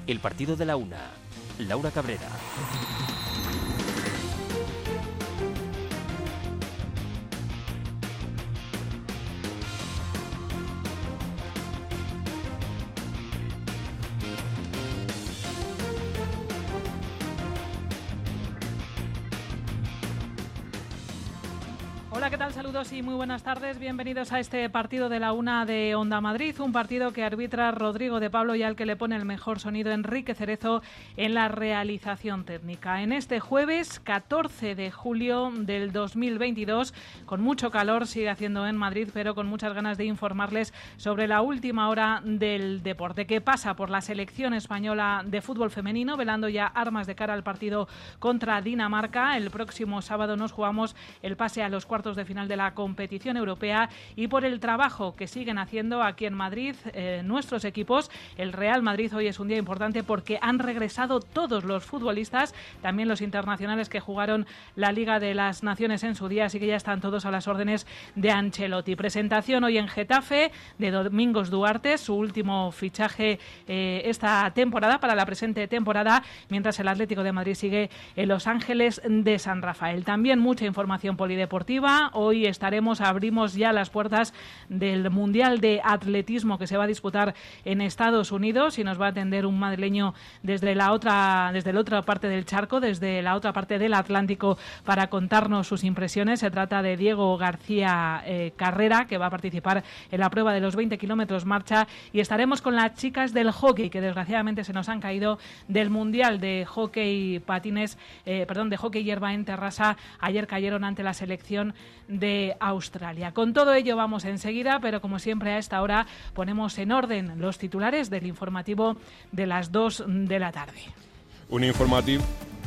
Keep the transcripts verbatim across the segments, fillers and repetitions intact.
El partido de la una. Laura Cabrera. Hola, ¿qué tal? Saludos y muy buenas tardes. Bienvenidos a este partido de la una de Onda Madrid, un partido que arbitra Rodrigo de Pablo y al que le pone el mejor sonido Enrique Cerezo en la realización técnica. En este jueves catorce de julio del dos mil veintidós, con mucho calor sigue haciendo en Madrid, pero con muchas ganas de informarles sobre la última hora del deporte, que pasa por la selección española de fútbol femenino, velando ya armas de cara al partido contra Dinamarca. El próximo sábado nos jugamos el pase a los cuartos de final de la competición europea, y por el trabajo que siguen haciendo aquí en Madrid eh, nuestros equipos. El Real Madrid hoy es un día importante porque han regresado todos los futbolistas, también los internacionales que jugaron la Liga de las Naciones en su día, así que ya están todos a las órdenes de Ancelotti. Presentación hoy en Getafe de Domingos Duarte, su último fichaje eh, esta temporada, para la presente temporada, mientras el Atlético de Madrid sigue en Los Ángeles de San Rafael. También mucha información polideportiva. Hoy estaremos, abrimos ya las puertas del Mundial de Atletismo que se va a disputar en Estados Unidos, y nos va a atender un madrileño desde la otra, desde la otra parte del charco, desde la otra parte del Atlántico, para contarnos sus impresiones. Se trata de Diego García eh, Carrera, que va a participar en la prueba de los veinte kilómetros marcha, y estaremos con las chicas del hockey, que desgraciadamente se nos han caído del Mundial de hockey patines, eh, perdón, de hockey hierba en terraza. Ayer cayeron ante la selección de Australia. Con todo ello vamos enseguida, pero como siempre a esta hora ponemos en orden los titulares del informativo de las dos de la tarde. Un informativo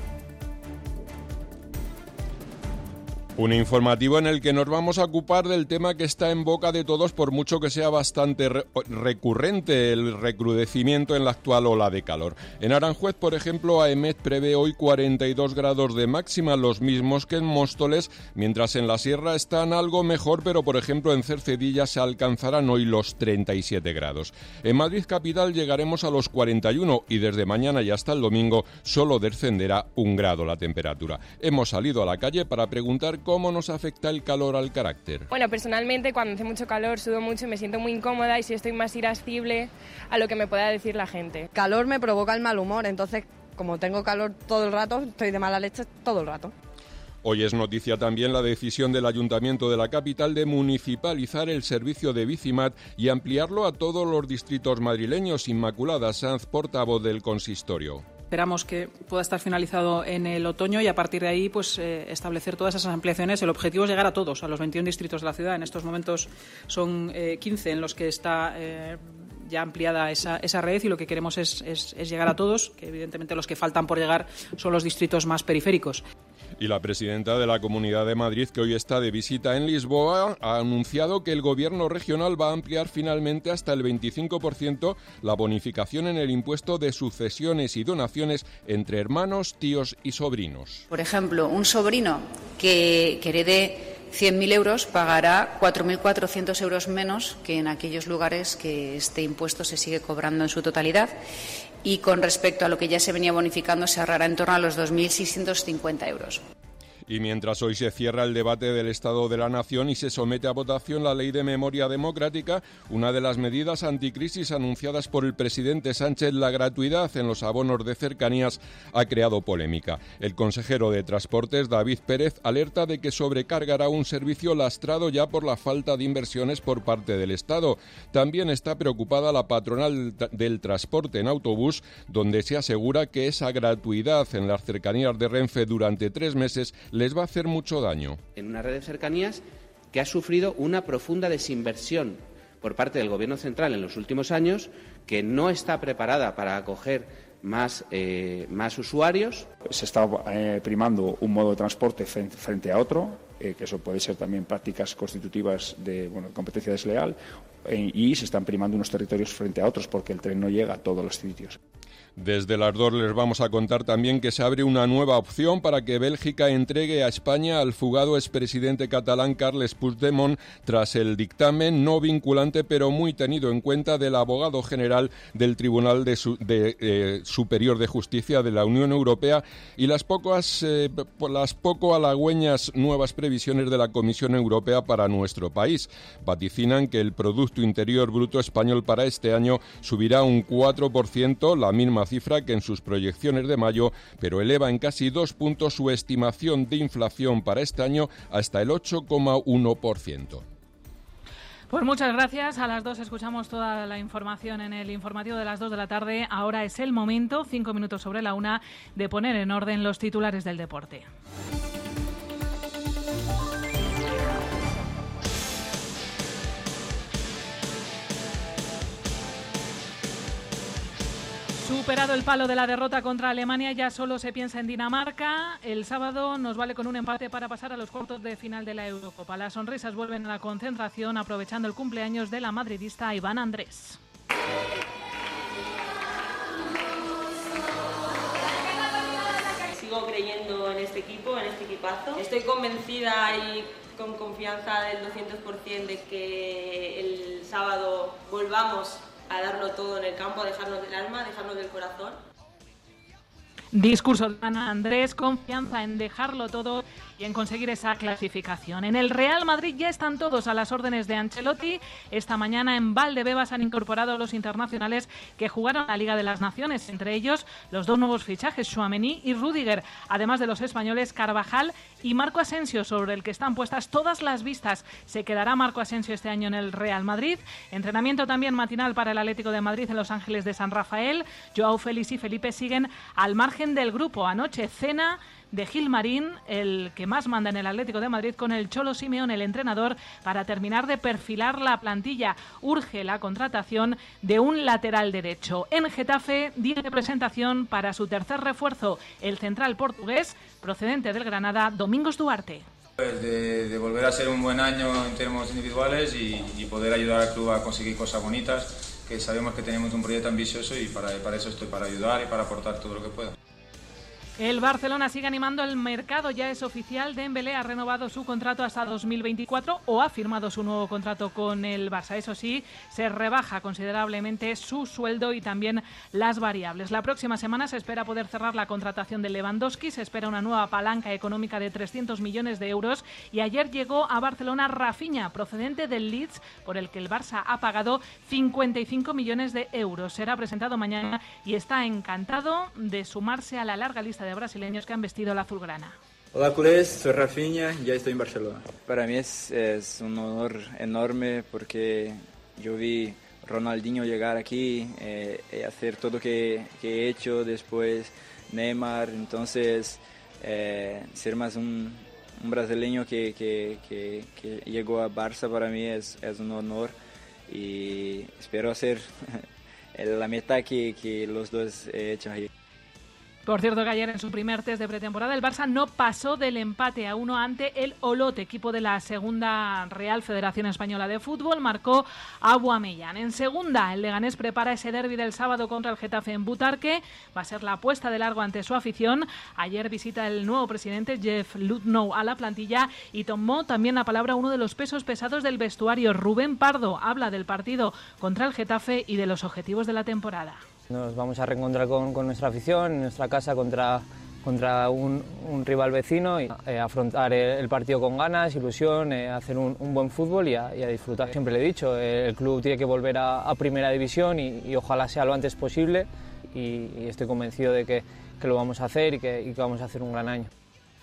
Un informativo en el que nos vamos a ocupar del tema que está en boca de todos, por mucho que sea bastante re- recurrente el recrudecimiento en la actual ola de calor. En Aranjuez, por ejemplo, AEMET prevé hoy cuarenta y dos grados de máxima, los mismos que en Móstoles, mientras en la sierra están algo mejor, pero por ejemplo en Cercedilla se alcanzarán hoy los treinta y siete grados. En Madrid capital llegaremos a los cuarenta y uno y desde mañana y hasta el domingo solo descenderá un grado la temperatura. Hemos salido a la calle para preguntar ¿cómo nos afecta el calor al carácter? Bueno, personalmente cuando hace mucho calor sudo mucho y me siento muy incómoda, y si estoy más irascible a lo que me pueda decir la gente. Calor me provoca el mal humor, entonces como tengo calor todo el rato, estoy de mala leche todo el rato. Hoy es noticia también la decisión del Ayuntamiento de la capital de municipalizar el servicio de Bicimat y ampliarlo a todos los distritos madrileños. Inmaculada Sanz, portavoz del consistorio. Esperamos que pueda estar finalizado en el otoño y a partir de ahí pues eh, establecer todas esas ampliaciones. El objetivo es llegar a todos, a los veintiún distritos de la ciudad. En estos momentos son eh, quince en los que está eh, ya ampliada esa, esa red, y lo que queremos es, es, es llegar a todos, que evidentemente los que faltan por llegar son los distritos más periféricos. Y la presidenta de la Comunidad de Madrid, que hoy está de visita en Lisboa, ha anunciado que el Gobierno regional va a ampliar finalmente hasta el veinticinco por ciento la bonificación en el impuesto de sucesiones y donaciones entre hermanos, tíos y sobrinos. Por ejemplo, un sobrino que, que herede cien mil euros pagará cuatro mil cuatrocientos euros menos que en aquellos lugares que este impuesto se sigue cobrando en su totalidad, y con respecto a lo que ya se venía bonificando se ahorrará en torno a los dos mil seiscientos cincuenta euros. Y mientras hoy se cierra el debate del Estado de la Nación y se somete a votación la Ley de Memoria Democrática, una de las medidas anticrisis anunciadas por el presidente Sánchez, la gratuidad en los abonos de cercanías, ha creado polémica. El consejero de Transportes, David Pérez, alerta de que sobrecargará un servicio lastrado ya por la falta de inversiones por parte del Estado. También está preocupada la patronal del transporte en autobús, donde se asegura que esa gratuidad en las cercanías de Renfe durante tres meses les va a hacer mucho daño. En una red de cercanías que ha sufrido una profunda desinversión por parte del Gobierno central en los últimos años, que no está preparada para acoger más, eh, más usuarios. Se está eh, primando un modo de transporte frente, frente a otro, eh, que eso puede ser también prácticas constitutivas de bueno, competencia desleal, eh, y se están primando unos territorios frente a otros porque el tren no llega a todos los sitios. Desde las dos les vamos a contar también que se abre una nueva opción para que Bélgica entregue a España al fugado expresidente catalán Carles Puigdemont tras el dictamen no vinculante pero muy tenido en cuenta del abogado general del Tribunal de, Su- de, eh, Superior de Justicia de la Unión Europea y las, pocas, eh, las poco halagüeñas nuevas previsiones de la Comisión Europea para nuestro país. Vaticinan que el Producto Interior Bruto español para este año subirá un cuatro por ciento, la misma cifra que en sus proyecciones de mayo, pero eleva en casi dos puntos su estimación de inflación para este año hasta el ocho coma uno por ciento. Pues muchas gracias. A las dos escuchamos toda la información en el informativo de las dos de la tarde. Ahora es el momento, cinco minutos sobre la una, de poner en orden los titulares del deporte. Superado el palo de la derrota contra Alemania, ya solo se piensa en Dinamarca. El sábado nos vale con un empate para pasar a los cuartos de final de la Eurocopa. Las sonrisas vuelven a la concentración aprovechando el cumpleaños de la madridista Iván Andrés. Sigo creyendo en este equipo, en este equipazo. Estoy convencida y con confianza del doscientos por ciento de que el sábado volvamos a darlo todo en el campo, a dejarnos del alma, a dejarnos del corazón. Discurso de Ana Andrés, confianza en dejarlo todo y en conseguir esa clasificación. En el Real Madrid ya están todos a las órdenes de Ancelotti. Esta mañana en Valdebebas han incorporado los internacionales que jugaron la Liga de las Naciones, entre ellos los dos nuevos fichajes, Tchouaméni y Rüdiger, además de los españoles Carvajal y Marco Asensio, sobre el que están puestas todas las vistas. Se quedará Marco Asensio este año en el Real Madrid. Entrenamiento también matinal para el Atlético de Madrid en Los Ángeles de San Rafael. Joao Félix y Felipe siguen al margen del grupo. Anoche cena de Gilmarín, el que más manda en el Atlético de Madrid, con el Cholo Simeone, el entrenador, para terminar de perfilar la plantilla. Urge la contratación de un lateral derecho. En Getafe, día de presentación para su tercer refuerzo, el central portugués, procedente del Granada, Domingos Duarte. Pues de, de volver a ser un buen año en términos individuales y, y poder ayudar al club a conseguir cosas bonitas, que sabemos que tenemos un proyecto ambicioso y para, para eso estoy, para ayudar y para aportar todo lo que pueda. El Barcelona sigue animando el mercado, ya es oficial. Dembélé ha renovado su contrato hasta dos mil veinticuatro o ha firmado su nuevo contrato con el Barça. Eso sí, se rebaja considerablemente su sueldo y también las variables. La próxima semana se espera poder cerrar la contratación de Lewandowski, se espera una nueva palanca económica de trescientos millones de euros y ayer llegó a Barcelona Rafinha, procedente del Leeds, por el que el Barça ha pagado cincuenta y cinco millones de euros. Será presentado mañana y está encantado de sumarse a la larga lista de de brasileños que han vestido la azulgrana. Hola culés, soy Rafinha, ya estoy en Barcelona. Para mí es, es un honor enorme porque yo vi Ronaldinho llegar aquí eh, y hacer todo lo que, que he hecho después, Neymar, entonces eh, ser más un, un brasileño que, que, que, que llegó a Barça para mí es, es un honor y espero hacer la mitad que, que los dos he hecho ahí. Por cierto que ayer en su primer test de pretemporada el Barça no pasó del empate a uno ante el Olot, equipo de la segunda Real Federación Española de Fútbol, marcó Aubameyang. En segunda, el Leganés prepara ese derbi del sábado contra el Getafe en Butarque, va a ser la apuesta de largo ante su afición. Ayer visita el nuevo presidente Jeff Ludnow a la plantilla y tomó también la palabra uno de los pesos pesados del vestuario, Rubén Pardo, habla del partido contra el Getafe y de los objetivos de la temporada. Nos vamos a reencontrar con, con nuestra afición, en nuestra casa contra, contra un, un rival vecino y eh, afrontar el, el partido con ganas, ilusión, eh, hacer un, un buen fútbol y a, y a disfrutar. Siempre le he dicho, eh, el club tiene que volver a, a primera división y, y ojalá sea lo antes posible y, y estoy convencido de que, que lo vamos a hacer y que, y que vamos a hacer un gran año.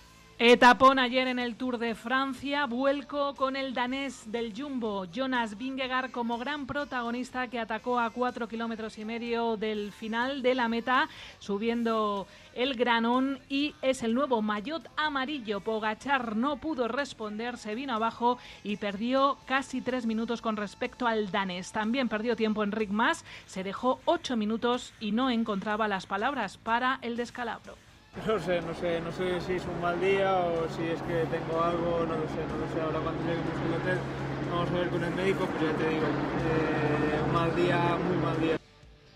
Etapón ayer en el Tour de Francia, vuelco con el danés del Jumbo, Jonas Vingegaard, como gran protagonista, que atacó a cuatro kilómetros y medio del final de la meta, subiendo el granón, y es el nuevo maillot amarillo. Pogačar no pudo responder, se vino abajo y perdió casi tres minutos con respecto al danés. También perdió tiempo Enric Mas, se dejó ocho minutos y no encontraba las palabras para el descalabro. No sé, no sé, no sé si es un mal día o si es que tengo algo, no lo sé, no lo sé. Ahora cuando lleguemos al hotel vamos a ver con el médico, pero ya te digo, eh, un mal día, muy mal día.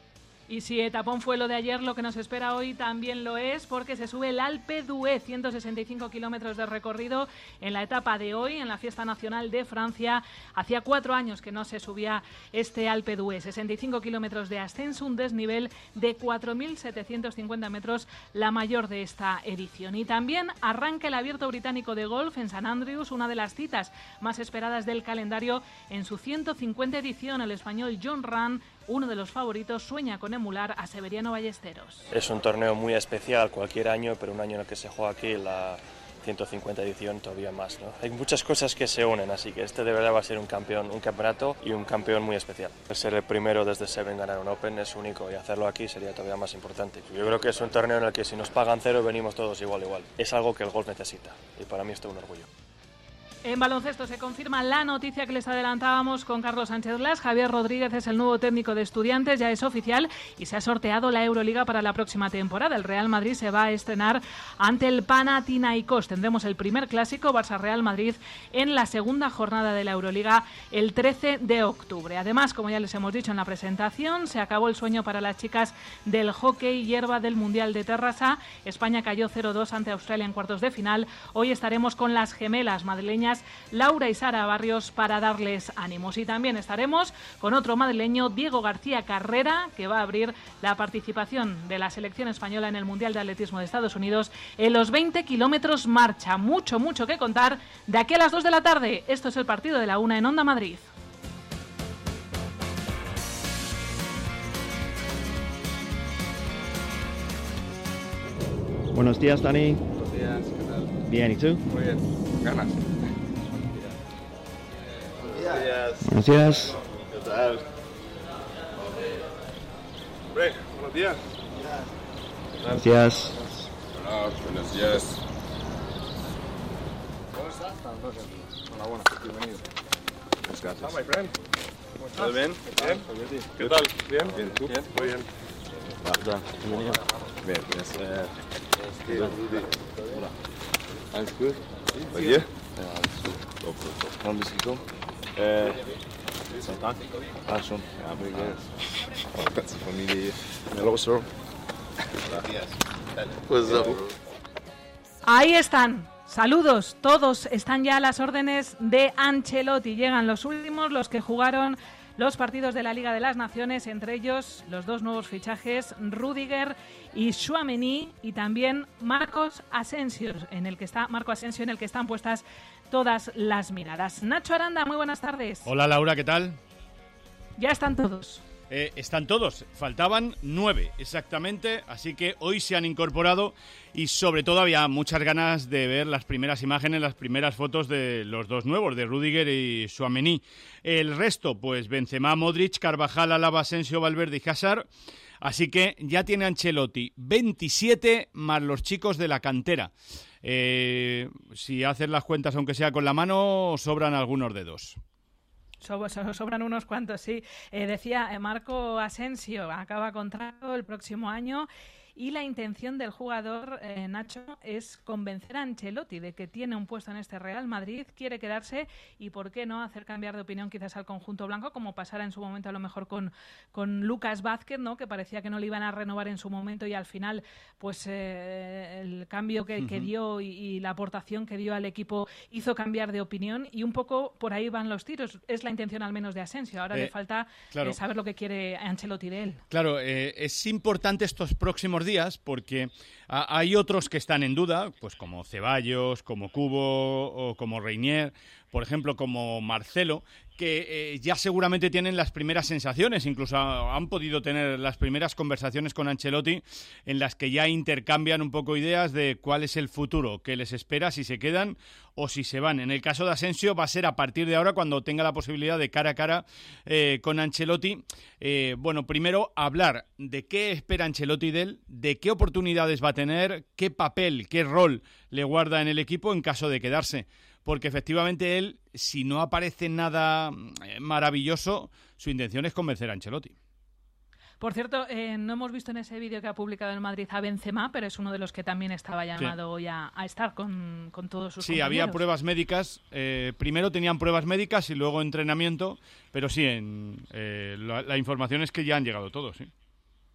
Y si etapón fue lo de ayer, lo que nos espera hoy también lo es, porque se sube el Alpe d'Huez, ciento sesenta y cinco kilómetros de recorrido en la etapa de hoy, en la Fiesta Nacional de Francia. Hacía cuatro años que no se subía este Alpe d'Huez, sesenta y cinco kilómetros de ascenso, un desnivel de cuatro mil setecientos cincuenta metros, la mayor de esta edición. Y también arranca el Abierto Británico de Golf en St Andrews, una de las citas más esperadas del calendario en su ciento cincuenta edición. El español Jon Rahm, uno de los favoritos, sueña con emular a Severiano Ballesteros. Es un torneo muy especial cualquier año, pero un año en el que se juega aquí la ciento cincuenta edición todavía más, ¿no? Hay muchas cosas que se unen, así que este de verdad va a ser un campeón, un campeonato y un campeón muy especial. Ser el primero desde Seven en ganar un Open es único y hacerlo aquí sería todavía más importante. Yo creo que es un torneo en el que si nos pagan cero venimos todos igual igual. Es algo que el golf necesita y para mí esto es un orgullo. En baloncesto se confirma la noticia que les adelantábamos con Carlos Sánchez Blas. Javier Rodríguez es el nuevo técnico de Estudiantes, ya es oficial y se ha sorteado la Euroliga para la próxima temporada. El Real Madrid se va a estrenar ante el Panathinaikos. Tendremos el primer clásico Barça-Real Madrid en la segunda jornada de la Euroliga el trece de octubre. Además, como ya les hemos dicho en la presentación, se acabó el sueño para las chicas del hockey hierba del Mundial de Terrassa. España cayó cero dos ante Australia en cuartos de final. Hoy estaremos con las gemelas madrileñas Laura y Sara Barrios para darles ánimos. Y también estaremos con otro madrileño, Diego García Carrera, que va a abrir la participación de la selección española en el Mundial de Atletismo de Estados Unidos en los veinte kilómetros marcha. Mucho, mucho que contar de aquí a las dos de la tarde. Esto es el partido de la una en Onda Madrid. Buenos días, Dani. Buenos días, ¿qué tal? Bien, ¿y tú? Muy bien, ganas. Buenos días. ¿Qué tal? Hombre, buenos días. Buenos días. Hola, buenos días. ¿Cómo estás? Hola, buenas, bienvenido. Muchas gracias. Hola, my friend. ¿Cómo estás? ¿Todo bien? Bien. ¿Qué tal? ¿Bien? Bien, ¿tú? Bien. Muy bien. Hola, bienvenido. Bien, yes. Hola. Alles gut? Bei dir? Ja, alles gut. Top, top, top. Wann bist du gekommen? Äh, Sonntag. Ah, schon. Ja, muy bien. Oh, ganze Familie hier. Hello, sir. Gracias. Pues, uh, Ahí están. Saludos, todos están ya a las órdenes de Ancelotti. Llegan los últimos, los que jugaron los partidos de la Liga de las Naciones, entre ellos los dos nuevos fichajes, Rüdiger y Tchouaméni, y también Marcos Asensio, en el que está Marco Asensio, en el que están puestas todas las miradas. Nacho Aranda, muy buenas tardes. Hola Laura, ¿qué tal? Ya están todos. Eh, están todos, faltaban nueve exactamente, así que hoy se han incorporado y sobre todo había muchas ganas de ver las primeras imágenes, las primeras fotos de los dos nuevos, de Rüdiger y Tchouaméni. El resto, pues Benzema, Modric, Carvajal, Alaba, Asensio, Valverde y Hazard. Así que ya tiene Ancelotti veintisiete más los chicos de la cantera. Eh, si haces las cuentas, aunque sea con la mano, sobran algunos dedos. Sobran unos cuantos, sí. Eh, decía eh, Marco Asensio, acaba contrato el próximo año. Y la intención del jugador, eh, Nacho, es convencer a Ancelotti de que tiene un puesto en este Real Madrid, quiere quedarse y, ¿por qué no?, hacer cambiar de opinión quizás al conjunto blanco, como pasara en su momento a lo mejor con, con Lucas Vázquez, ¿no?, que parecía que no le iban a renovar en su momento y al final, pues eh, el cambio que, uh-huh. que dio y, y la aportación que dio al equipo hizo cambiar de opinión, y un poco por ahí van los tiros. Es la intención al menos de Asensio. Ahora eh, le falta claro. eh, saber lo que quiere Ancelotti de él. Claro, eh, es importante estos próximos días porque a, hay otros que están en duda, pues como Ceballos, como Cubo o como Reinier, por ejemplo, como Marcelo, que eh, ya seguramente tienen las primeras sensaciones, incluso han podido tener las primeras conversaciones con Ancelotti en las que ya intercambian un poco ideas de cuál es el futuro que les espera, si se quedan o si se van. En el caso de Asensio va a ser a partir de ahora cuando tenga la posibilidad de cara a cara eh, con Ancelotti. Eh, bueno, primero hablar de qué espera Ancelotti de él, de qué oportunidades va a tener, qué papel, qué rol le guarda en el equipo en caso de quedarse. Porque efectivamente él, si no aparece nada maravilloso, su intención es convencer a Ancelotti. Por cierto, eh, no hemos visto en ese vídeo que ha publicado en Madrid a Benzema, pero es uno de los que también estaba llamado sí. hoy a, a estar con, con todos sus sí, compañeros. Sí, había pruebas médicas. Eh, primero tenían pruebas médicas y luego entrenamiento, pero sí, en, eh, la, la información es que ya han llegado todos, sí.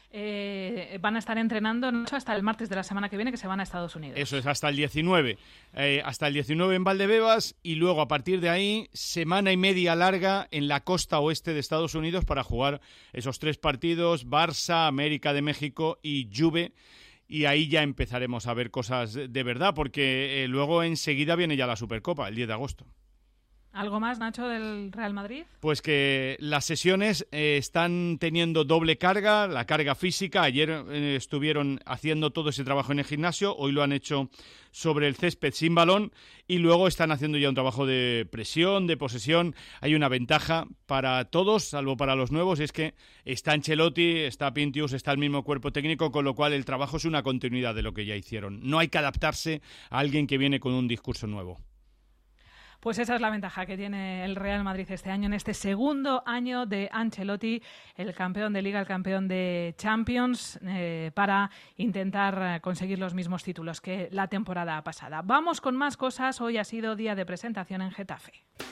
eh, van a estar entrenando hasta el martes de la semana que viene, que se van a Estados Unidos. Eso es, hasta el diecinueve. Eh, hasta el diecinueve en Valdebebas y luego a partir de ahí semana y media larga en la costa oeste de Estados Unidos para jugar esos tres partidos, Barça, América de México y Juve. Y ahí ya empezaremos a ver cosas de verdad, porque eh, luego enseguida viene ya la Supercopa, el diez de agosto. ¿Algo más, Nacho, del Real Madrid? Pues que las sesiones eh, están teniendo doble carga, la carga física. Ayer eh, estuvieron haciendo todo ese trabajo en el gimnasio, hoy lo han hecho sobre el césped sin balón y luego están haciendo ya un trabajo de presión, de posesión. Hay una ventaja para todos, salvo para los nuevos, y es que está Ancelotti, está Pintius, está el mismo cuerpo técnico, con lo cual el trabajo es una continuidad de lo que ya hicieron. No hay que adaptarse a alguien que viene con un discurso nuevo. Pues esa es la ventaja que tiene el Real Madrid este año, en este segundo año de Ancelotti, el campeón de Liga, el campeón de Champions, eh, para intentar conseguir los mismos títulos que la temporada pasada. Vamos con más cosas. Hoy ha sido día de presentación en Getafe.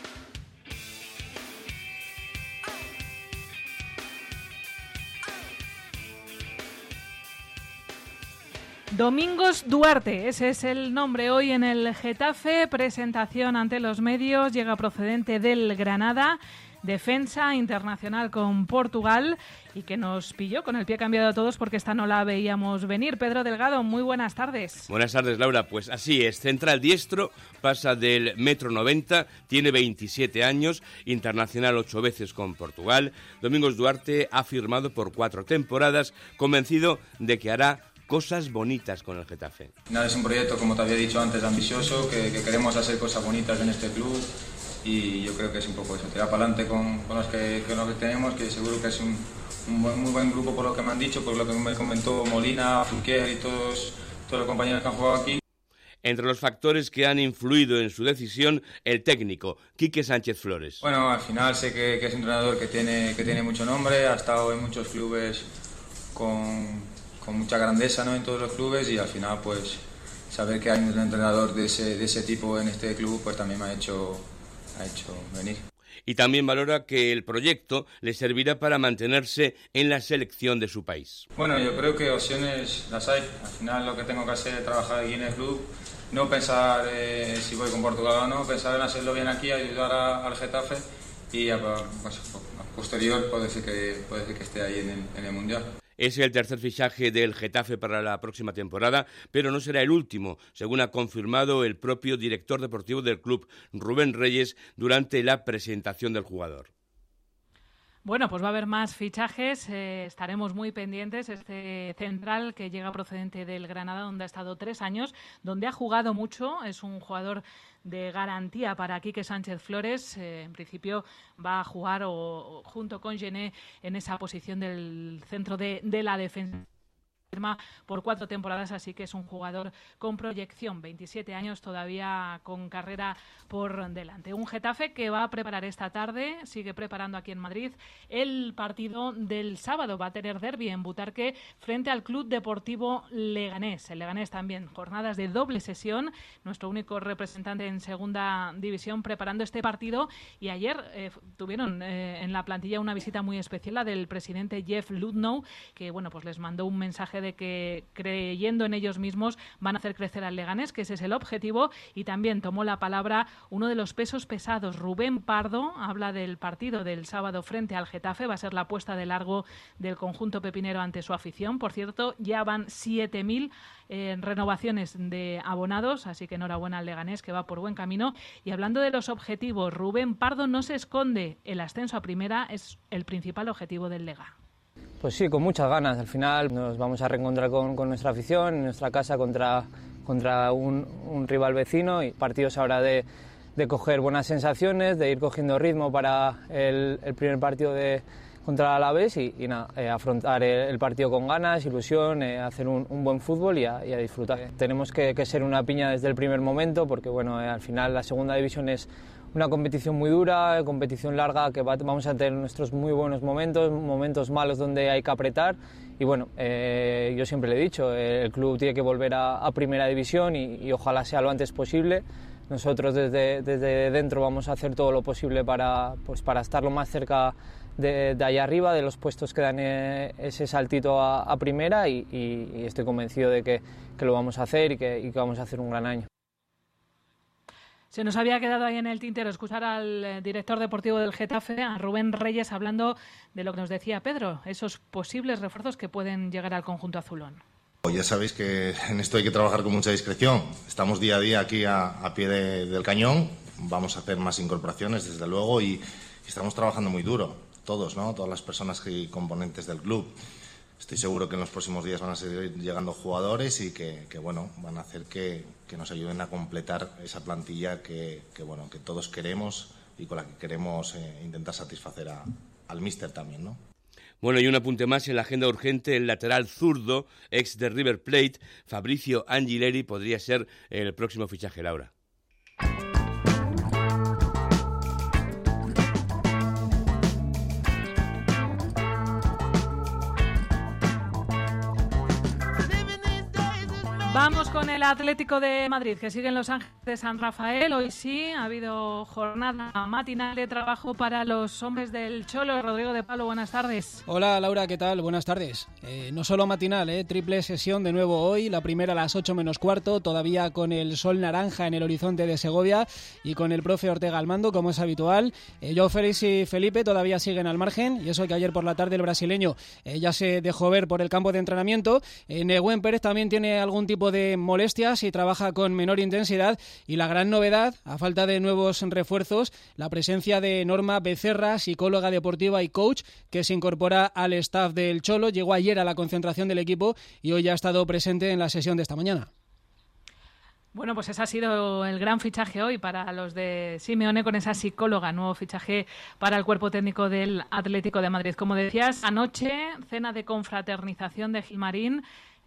Domingos Duarte, ese es el nombre hoy en el Getafe. Presentación ante los medios, llega procedente del Granada, defensa internacional con Portugal y que nos pilló con el pie cambiado a todos porque esta no la veíamos venir. Pedro Delgado, muy buenas tardes. Buenas tardes, Laura. Pues así es, central diestro, pasa del metro noventa, tiene veintisiete años, internacional ocho veces con Portugal. Domingos Duarte ha firmado por cuatro temporadas, convencido de que hará cosas bonitas con el Getafe. Al final es un proyecto, como te había dicho antes, ambicioso, que, que queremos hacer cosas bonitas en este club y yo creo que es un poco eso, tirar para adelante con, con, los que, con los que tenemos, que seguro que es un, un buen, muy buen grupo por lo que me han dicho, por lo que me comentó Molina, Fulquier y todos, todos los compañeros que han jugado aquí. Entre los factores que han influido en su decisión, el técnico, Quique Sánchez Flores. Bueno, al final sé que, que es un entrenador que tiene, que tiene mucho nombre, ha estado en muchos clubes con... con mucha grandeza, ¿no?, en todos los clubes y al final pues saber que hay un entrenador de ese, de ese tipo en este club pues también me ha hecho, ha hecho venir. Y también valora que el proyecto le servirá para mantenerse en la selección de su país. Bueno, yo creo que opciones las hay. Al final lo que tengo que hacer es trabajar aquí en el club, no pensar eh, si voy con Portugal o no, pensar en hacerlo bien aquí, ayudar a, al Getafe y a, pues, a posterior puede ser que, puede ser que esté ahí en el, en el Mundial. Es el tercer fichaje del Getafe para la próxima temporada, pero no será el último, según ha confirmado el propio director deportivo del club, Rubén Reyes, durante la presentación del jugador. Bueno, pues va a haber más fichajes, eh, estaremos muy pendientes. Este central que llega procedente del Granada, donde ha estado tres años, donde ha jugado mucho, es un jugador de garantía para Quique Sánchez Flores. Eh, en principio va a jugar o, o junto con Gené en esa posición del centro de, de la defensa. Por cuatro temporadas, así que es un jugador con proyección, veintisiete años todavía con carrera por delante. Un Getafe que va a preparar esta tarde, sigue preparando aquí en Madrid, el partido del sábado. Va a tener derbi en Butarque frente al Club Deportivo Leganés. El Leganés también, jornadas de doble sesión, nuestro único representante en segunda división preparando este partido. Y ayer eh, tuvieron eh, en la plantilla una visita muy especial, la del presidente Jeff Ludnow, que bueno, pues les mandó un mensaje de de que creyendo en ellos mismos van a hacer crecer al Leganés, que ese es el objetivo. Y también tomó la palabra uno de los pesos pesados, Rubén Pardo, habla del partido del sábado frente al Getafe, va a ser la puesta de largo del conjunto pepinero ante su afición. Por cierto, ya van siete mil eh, renovaciones de abonados, así que enhorabuena al Leganés, que va por buen camino. Y hablando de los objetivos, Rubén Pardo no se esconde, el ascenso a primera es el principal objetivo del Lega. Pues sí, con muchas ganas. Al final nos vamos a reencontrar con, con nuestra afición, en nuestra casa contra, contra un, un rival vecino, y partidos ahora de, de coger buenas sensaciones, de ir cogiendo ritmo para el, el primer partido de, contra el Alavés y, y nada, eh, afrontar el, el partido con ganas, ilusión, eh, hacer un, un buen fútbol y a, y a disfrutar. Tenemos que, que ser una piña desde el primer momento porque bueno, eh, al final la segunda división es una competición muy dura, competición larga, que va, vamos a tener nuestros muy buenos momentos, momentos malos donde hay que apretar. Y bueno, eh, yo siempre le he dicho, eh, el club tiene que volver a, a primera división y, y ojalá sea lo antes posible. Nosotros desde, desde dentro vamos a hacer todo lo posible para, pues, para estar lo más cerca de, de allá arriba, de los puestos que dan eh, ese saltito a, a primera y, y, y estoy convencido de que, que lo vamos a hacer y que, y que vamos a hacer un gran año. Se nos había quedado ahí en el tintero escuchar al director deportivo del Getafe, a Rubén Reyes, hablando de lo que nos decía Pedro, esos posibles refuerzos que pueden llegar al conjunto azulón. Ya sabéis que en esto hay que trabajar con mucha discreción. Estamos día a día aquí a, a pie de, del cañón. Vamos a hacer más incorporaciones, desde luego, y, y estamos trabajando muy duro, todos, ¿no? Todas las personas y componentes del club. Estoy seguro que en los próximos días van a seguir llegando jugadores y que, que bueno, van a hacer que, que nos ayuden a completar esa plantilla que, que, bueno, que todos queremos y con la que queremos eh, intentar satisfacer a, al míster también, ¿no? Bueno, y un apunte más en la agenda urgente, el lateral zurdo, ex de River Plate, Fabricio Angileri, podría ser el próximo fichaje, Laura. Vamos con el Atlético de Madrid, que sigue en Los Ángeles de San Rafael. Hoy sí ha habido jornada matinal de trabajo para los hombres del Cholo. Rodrigo de Pablo, buenas tardes. Hola Laura, ¿qué tal? Buenas tardes. Eh, no solo matinal, eh, triple sesión de nuevo hoy, la primera a las ocho menos cuarto, todavía con el sol naranja en el horizonte de Segovia y con el profe Ortega al mando, como es habitual. Eh, Joao Félix y Felipe todavía siguen al margen, y eso que ayer por la tarde el brasileño eh, ya se dejó ver por el campo de entrenamiento. Eh, Nehuen Pérez también tiene algún tipo de molestias y trabaja con menor intensidad, y la gran novedad, a falta de nuevos refuerzos, la presencia de Norma Becerra, psicóloga deportiva y coach, que se incorpora al staff del Cholo. Llegó ayer a la concentración del equipo y hoy ha estado presente en la sesión de esta mañana. Bueno, pues ese ha sido el gran fichaje hoy para los de Simeone, con esa psicóloga, nuevo fichaje para el cuerpo técnico del Atlético de Madrid. Como decías, anoche, cena de confraternización de Gilmarín,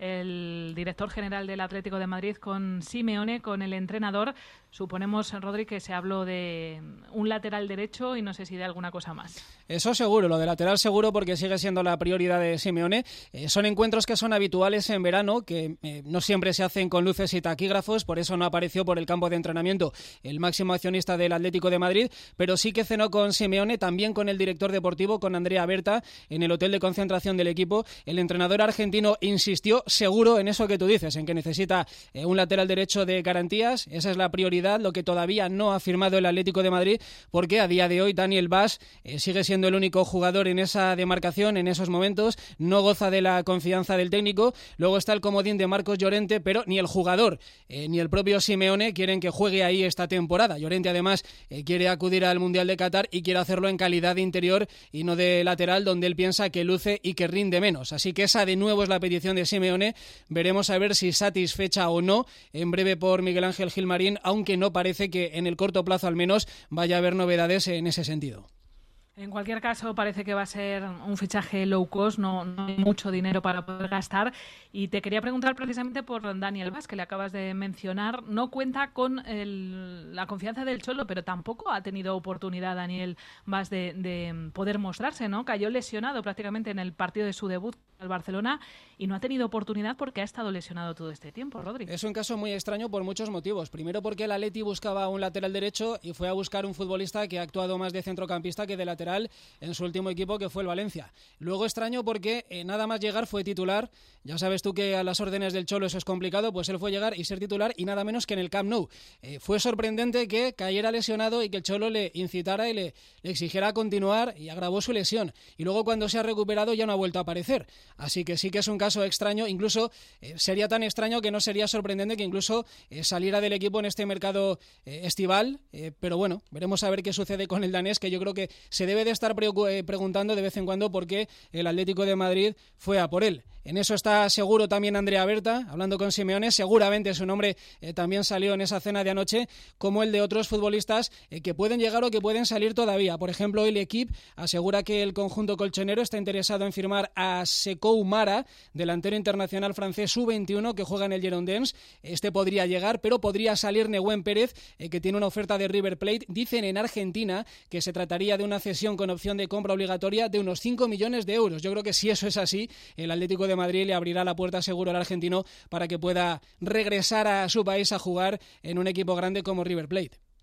el director general del Atlético de Madrid, con Simeone, con el entrenador. Suponemos, Rodri, que se habló de un lateral derecho y no sé si de alguna cosa más. Eso seguro, lo de lateral seguro, porque sigue siendo la prioridad de Simeone. Eh, son encuentros que son habituales en verano, que eh, no siempre se hacen con luces y taquígrafos, por eso no apareció por el campo de entrenamiento el máximo accionista del Atlético de Madrid, pero sí que cenó con Simeone, también con el director deportivo, con Andrea Berta, en el hotel de concentración del equipo. El entrenador argentino insistió seguro en eso que tú dices, en que necesita eh, un lateral derecho de garantías. Esa es la prioridad, lo que todavía no ha firmado el Atlético de Madrid, porque a día de hoy Daniel Vaz eh, sigue siendo el único jugador en esa demarcación, en esos momentos, no goza de la confianza del técnico. Luego está el comodín de Marcos Llorente, pero ni el jugador eh, ni el propio Simeone quieren que juegue ahí esta temporada. Llorente además eh, quiere acudir al Mundial de Qatar y quiere hacerlo en calidad de interior y no de lateral, donde él piensa que luce y que rinde menos. Así que esa de nuevo es la petición de Simeone. Veremos a ver si satisfecha o no en breve por Miguel Ángel Gilmarín, aunque no parece que en el corto plazo al menos vaya a haber novedades en ese sentido. En cualquier caso, parece que va a ser un fichaje low cost, no, no hay mucho dinero para poder gastar. Y te quería preguntar precisamente por Daniel Vaz, que le acabas de mencionar. No cuenta con el, la confianza del Cholo, pero tampoco ha tenido oportunidad Daniel Vaz de, de poder mostrarse, ¿no? Cayó lesionado prácticamente en el partido de su debut al Barcelona y no ha tenido oportunidad porque ha estado lesionado todo este tiempo, Rodri. Es un caso muy extraño por muchos motivos. Primero, porque el Atleti buscaba un lateral derecho y fue a buscar un futbolista que ha actuado más de centrocampista que de lateral en su último equipo, que fue el Valencia. Luego extraño porque eh, nada más llegar fue titular. Ya sabes tú que a las órdenes del Cholo eso es complicado, pues él fue llegar y ser titular, y nada menos que en el Camp Nou. Eh, fue sorprendente que cayera lesionado y que el Cholo le incitara y le, le exigiera continuar, y agravó su lesión. Y luego cuando se ha recuperado ya no ha vuelto a aparecer. Así que sí que es un caso extraño. Incluso eh, sería tan extraño que no sería sorprendente que incluso eh, saliera del equipo en este mercado eh, estival. Eh, pero bueno, veremos a ver qué sucede con el danés, que yo creo que se debe de estar preguntando de vez en cuando por qué el Atlético de Madrid fue a por él. En eso está seguro también Andrea Berta, hablando con Simeone. Seguramente su nombre eh, también salió en esa cena de anoche, como el de otros futbolistas eh, que pueden llegar o que pueden salir todavía. Por ejemplo, el Equipe asegura que el conjunto colchonero está interesado en firmar a Sekou Mara, delantero internacional francés sub veintiuno que juega en el Girondins. Este podría llegar, pero podría salir Nehuen Pérez, eh, que tiene una oferta de River Plate. Dicen en Argentina que se trataría de una cesión con opción de compra obligatoria de unos cinco millones de euros. Yo creo que si eso es así, el Atlético de Madrid le abrirá la puerta seguro al argentino para que pueda regresar a su país a jugar en un equipo grande como River Plate.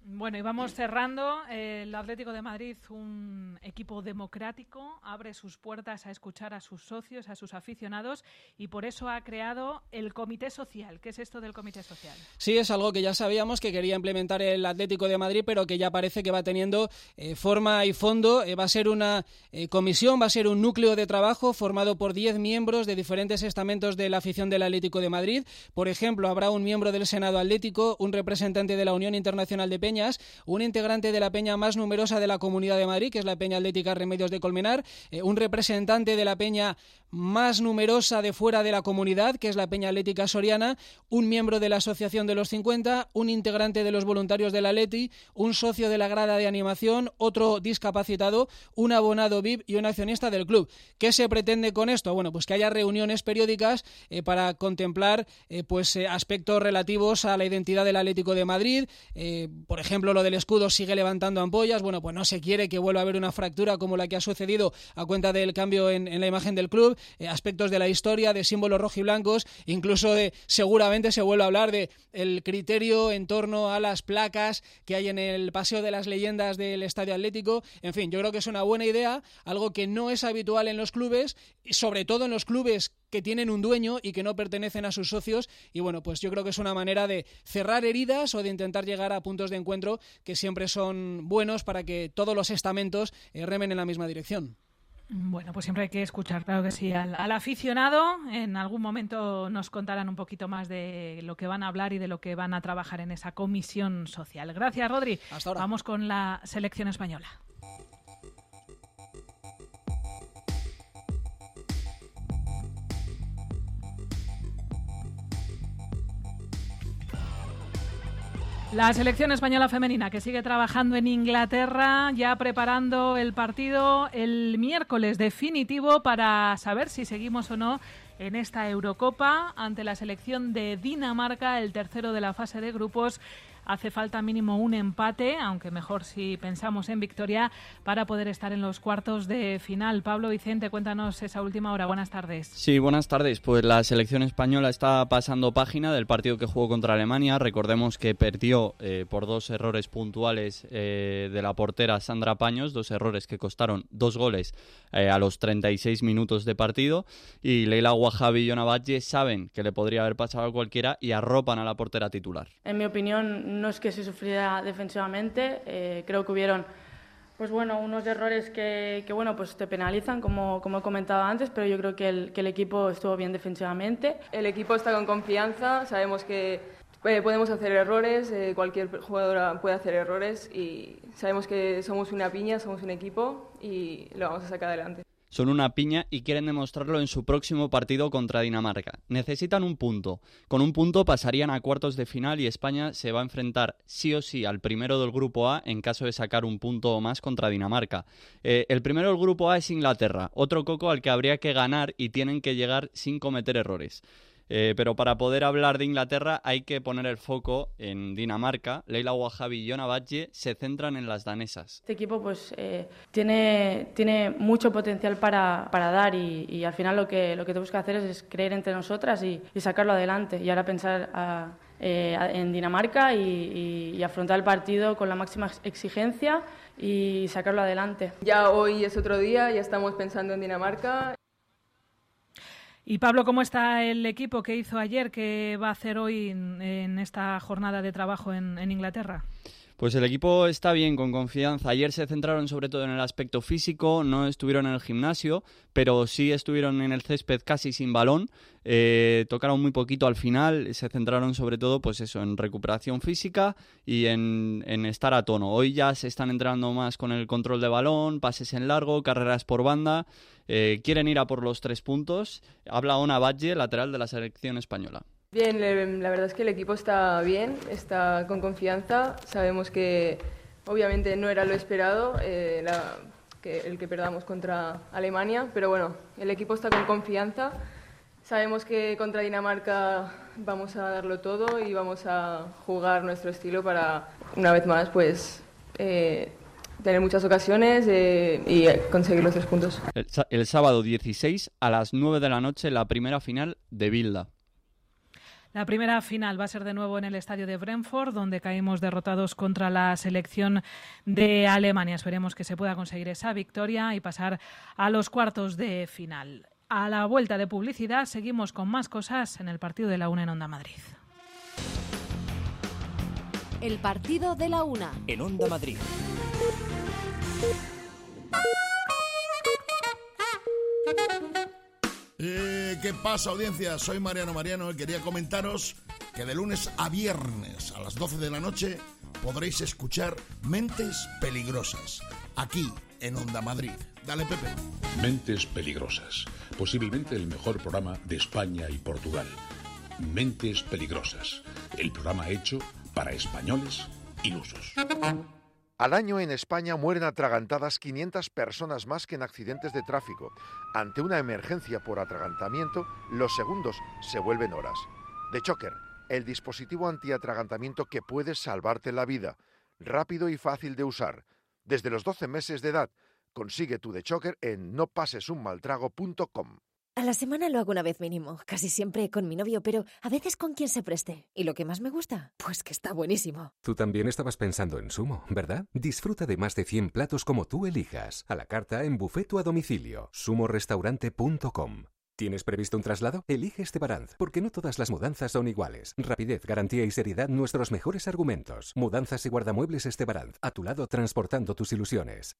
Bueno, y vamos cerrando. El Atlético de Madrid, un equipo democrático, abre sus puertas a escuchar a sus socios, a sus aficionados, y por eso ha creado el Comité Social. ¿Qué es esto del Comité Social? Sí, es algo que ya sabíamos que quería implementar el Atlético de Madrid, pero que ya parece que va teniendo eh, forma y fondo. Eh, va a ser una eh, comisión, va a ser un núcleo de trabajo formado por diez miembros de diferentes estamentos de la afición del Atlético de Madrid. Por ejemplo, habrá un miembro del Senado Atlético, un representante de la Unión Internacional de Peñas, un integrante de la peña más numerosa de la Comunidad de Madrid, que es la Peña Atlética Remedios de Colmenar, eh, un representante de la peña más numerosa de fuera de la comunidad, que es la Peña Atlética Soriana, un miembro de la Asociación de los cincuenta, un integrante de los voluntarios del Atleti, un socio de la grada de animación, otro discapacitado, un abonado V I P y un accionista del club. ¿Qué se pretende con esto? Bueno, pues que haya reuniones periódicas eh, para contemplar eh, pues eh, aspectos relativos a la identidad del Atlético de Madrid. Eh, por ejemplo, lo del escudo sigue levantando ampollas. Bueno, pues no se quiere que vuelva a haber una fractura como la que ha sucedido a cuenta del cambio en, en la imagen del club. Eh, aspectos de la historia, de símbolos rojiblancos, incluso de, seguramente se vuelve a hablar de el criterio en torno a las placas que hay en el Paseo de las Leyendas del Estadio Atlético. En fin, yo creo que es una buena idea, algo que no es habitual en los clubes, y sobre todo en los clubes que tienen un dueño y que no pertenecen a sus socios, y bueno, pues yo creo que es una manera de cerrar heridas o de intentar llegar a puntos de encuentro que siempre son buenos para que todos los estamentos eh, remen en la misma dirección. Bueno, pues siempre hay que escuchar, claro que sí, al, al aficionado. En algún momento nos contarán un poquito más de lo que van a hablar y de lo que van a trabajar en esa comisión social. Gracias, Rodri. Hasta ahora. Vamos con la selección española. La selección española femenina, que sigue trabajando en Inglaterra, ya preparando el partido el miércoles definitivo para saber si seguimos o no en esta Eurocopa ante la selección de Dinamarca, el tercero de la fase de grupos. Hace falta mínimo un empate, aunque mejor si pensamos en victoria, para poder estar en los cuartos de final. Pablo Vicente, cuéntanos esa última hora. Buenas tardes. Sí, buenas tardes. Pues la selección española está pasando página del partido que jugó contra Alemania. Recordemos que perdió eh, por dos errores puntuales eh, de la portera Sandra Paños, dos errores que costaron dos goles eh, a los treinta y seis minutos de partido. Y Leila Wahabi y Yona Batlle saben que le podría haber pasado a cualquiera y arropan a la portera titular. En mi opinión, no es que se sufriera defensivamente, eh, creo que hubieron pues bueno, unos errores que, que bueno, pues te penalizan, como, como he comentado antes, pero yo creo que el, que el equipo estuvo bien defensivamente. El equipo está con confianza, sabemos que eh, podemos hacer errores, eh, cualquier jugadora puede hacer errores y sabemos que somos una piña, somos un equipo y lo vamos a sacar adelante. Son una piña y quieren demostrarlo en su próximo partido contra Dinamarca. Necesitan un punto. Con un punto pasarían a cuartos de final y España se va a enfrentar sí o sí al primero del grupo A en caso de sacar un punto o más contra Dinamarca. Eh, el primero del grupo A es Inglaterra, otro coco al que habría que ganar y tienen que llegar sin cometer errores. Eh, pero para poder hablar de Inglaterra hay que poner el foco en Dinamarca. Leila Wahabi y Yona Batlle se centran en las danesas. Este equipo pues eh, tiene, tiene mucho potencial para, para dar y, y al final lo que, lo que tenemos que hacer es, es creer entre nosotras y, y sacarlo adelante y ahora pensar a, eh, en Dinamarca y, y, y afrontar el partido con la máxima exigencia y sacarlo adelante. Ya hoy es otro día, ya estamos pensando en Dinamarca. Y Pablo, ¿cómo está el equipo que hizo ayer, que va a hacer hoy en, en esta jornada de trabajo en, en Inglaterra? Pues el equipo está bien, con confianza. Ayer se centraron sobre todo en el aspecto físico, no estuvieron en el gimnasio, pero sí estuvieron en el césped casi sin balón. Eh, tocaron muy poquito al final, se centraron sobre todo pues eso, en recuperación física y en, en estar a tono. Hoy ya se están entrenando más con el control de balón, pases en largo, carreras por banda. Eh, quieren ir a por los tres puntos. Habla Yona Batlle, lateral de la selección española. Bien, la verdad es que el equipo está bien, está con confianza. Sabemos que obviamente no era lo esperado eh, la, que el que perdamos contra Alemania, pero bueno, el equipo está con confianza. Sabemos que contra Dinamarca vamos a darlo todo y vamos a jugar nuestro estilo para, una vez más, pues eh, tener muchas ocasiones eh, y conseguir los tres puntos. El, el sábado dieciséis a las nueve de la noche la primera final de Bilda. La primera final va a ser de nuevo en el estadio de Brentford, donde caímos derrotados contra la selección de Alemania. Esperemos que se pueda conseguir esa victoria y pasar a los cuartos de final. A la vuelta de publicidad seguimos con más cosas en el partido de la Una en Onda Madrid. El partido de la Una en Onda Madrid. Eh, ¿Qué pasa, audiencia? Soy Mariano Mariano y quería comentaros que de lunes a viernes a las doce de la noche podréis escuchar Mentes Peligrosas, aquí en Onda Madrid. Dale, Pepe. Mentes Peligrosas, posiblemente el mejor programa de España y Portugal. Mentes Peligrosas, el programa hecho para españoles ilusos. Al año en España mueren atragantadas quinientas personas más que en accidentes de tráfico. Ante una emergencia por atragantamiento, los segundos se vuelven horas. The Choker, el dispositivo antiatragantamiento que puede salvarte la vida. Rápido y fácil de usar. Desde los doce meses de edad, consigue tu The Choker en no pases un mal trago punto com. A la semana lo hago una vez mínimo, casi siempre con mi novio, pero a veces con quien se preste. ¿Y lo que más me gusta? Pues que está buenísimo. Tú también estabas pensando en Sumo, ¿verdad? Disfruta de más de cien platos como tú elijas, a la carta, en buffet o a domicilio. sumo restaurante punto com. ¿Tienes previsto un traslado? Elige Estebaranz, porque no todas las mudanzas son iguales. Rapidez, garantía y seriedad, nuestros mejores argumentos. Mudanzas y guardamuebles Estebaranz, a tu lado transportando tus ilusiones.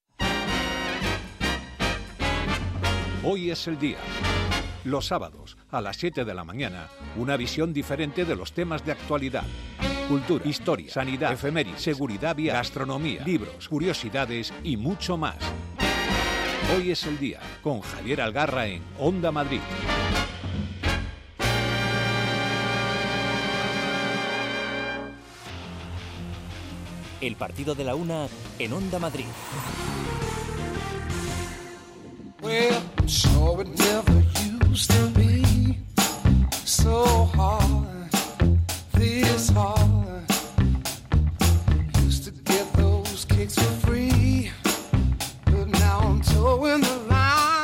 Hoy es el día. Los sábados, a las siete de la mañana, una visión diferente de los temas de actualidad. Cultura, historia, sanidad, efemérides, seguridad vial, gastronomía, libros, curiosidades y mucho más. Hoy es el día, con Javier Algarra en Onda Madrid. El partido de la Una en Onda Madrid. Well, I'm sure it never used to be so hard, this hard. Used to get those kicks for free, but now I'm towing the line.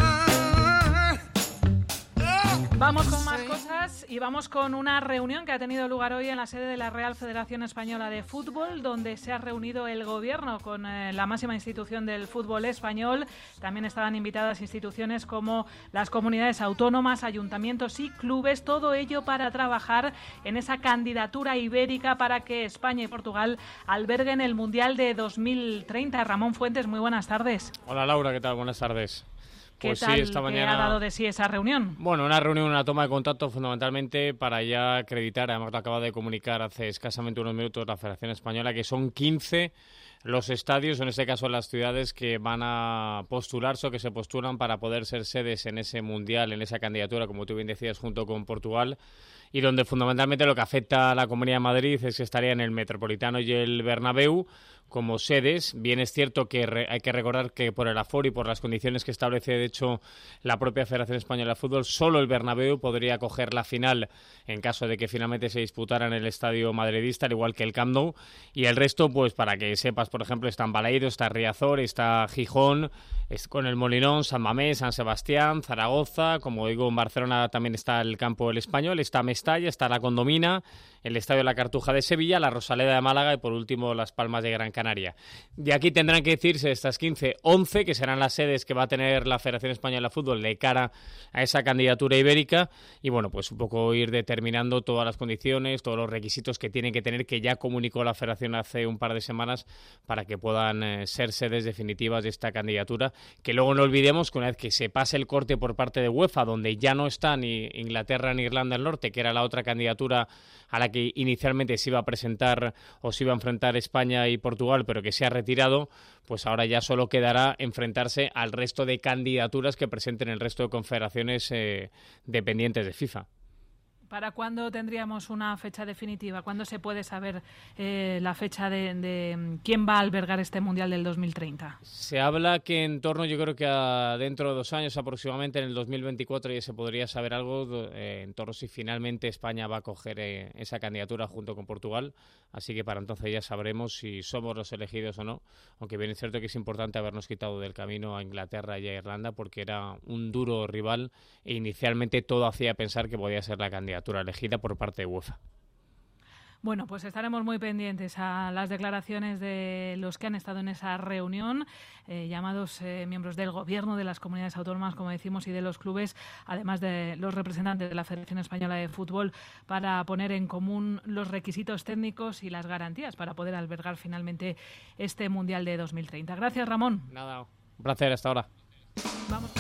Vamos con más cosas y vamos con una reunión que ha tenido lugar hoy en la sede de la Real Federación Española de Fútbol, donde se ha reunido el gobierno con eh, la máxima institución del fútbol español. También estaban invitadas instituciones como las comunidades autónomas, ayuntamientos y clubes, todo ello para trabajar en esa candidatura ibérica para que España y Portugal alberguen el Mundial de dos mil treinta. Ramón Fuentes, muy buenas tardes. Hola Laura, ¿qué tal? Buenas tardes. ¿Qué Pues tal sí, esta mañana ha dado de sí esa reunión? Bueno, una reunión, una toma de contacto fundamentalmente para ya acreditar, además lo acaba de comunicar hace escasamente unos minutos la Federación Española, que son quince los estadios, en este caso las ciudades que van a postularse o que se postulan para poder ser sedes en ese Mundial, en esa candidatura, como tú bien decías, junto con Portugal, y donde fundamentalmente lo que afecta a la Comunidad de Madrid es que estaría en el Metropolitano y el Bernabéu como sedes. Bien es cierto que re, hay que recordar que por el aforo y por las condiciones que establece, de hecho, la propia Federación Española de Fútbol, solo el Bernabéu podría acoger la final en caso de que finalmente se disputara en el estadio madridista, al igual que el Camp Nou, y el resto, pues para que sepas, por ejemplo, está en Balaídos, está Riazor, está Gijón, es con el Molinón, San Mamés, San Sebastián, Zaragoza, como digo, en Barcelona también está el Campo del Español, está Mestalla, está la Condomina, el Estadio de la Cartuja de Sevilla, la Rosaleda de Málaga y por último Las Palmas de Gran Canaria. De aquí tendrán que decirse estas quince, once, que serán las sedes que va a tener la Federación Española de Fútbol de cara a esa candidatura ibérica, y bueno, pues un poco ir determinando todas las condiciones, todos los requisitos que tienen que tener, que ya comunicó la Federación hace un par de semanas para que puedan eh, ser sedes definitivas de esta candidatura, que luego no olvidemos que una vez que se pase el corte por parte de UEFA, donde ya no está ni Inglaterra ni Irlanda del Norte, que era la otra candidatura a la que inicialmente se iba a presentar o se iba a enfrentar España y Portugal, pero que se ha retirado, pues ahora ya solo quedará enfrentarse al resto de candidaturas que presenten el resto de confederaciones eh, dependientes de FIFA. ¿Para cuándo tendríamos una fecha definitiva? ¿Cuándo se puede saber eh, la fecha de, de quién va a albergar este Mundial del dos mil treinta? Se habla que en torno, yo creo que a dentro de dos años aproximadamente, en el dos mil veinticuatro, ya se podría saber algo eh, en torno si finalmente España va a coger eh, esa candidatura junto con Portugal. Así que para entonces ya sabremos si somos los elegidos o no. Aunque bien es cierto que es importante habernos quitado del camino a Inglaterra y a Irlanda, porque era un duro rival e inicialmente todo hacía pensar que podía ser la candidatura candidatura elegida por parte de UEFA. Bueno, pues estaremos muy pendientes a las declaraciones de los que han estado en esa reunión, eh, llamados eh, miembros del Gobierno, de las comunidades autónomas, como decimos, y de los clubes, además de los representantes de la Federación Española de Fútbol, para poner en común los requisitos técnicos y las garantías para poder albergar finalmente este Mundial de dos mil treinta. Gracias, Ramón. Nada, un placer, hasta ahora. Vamos.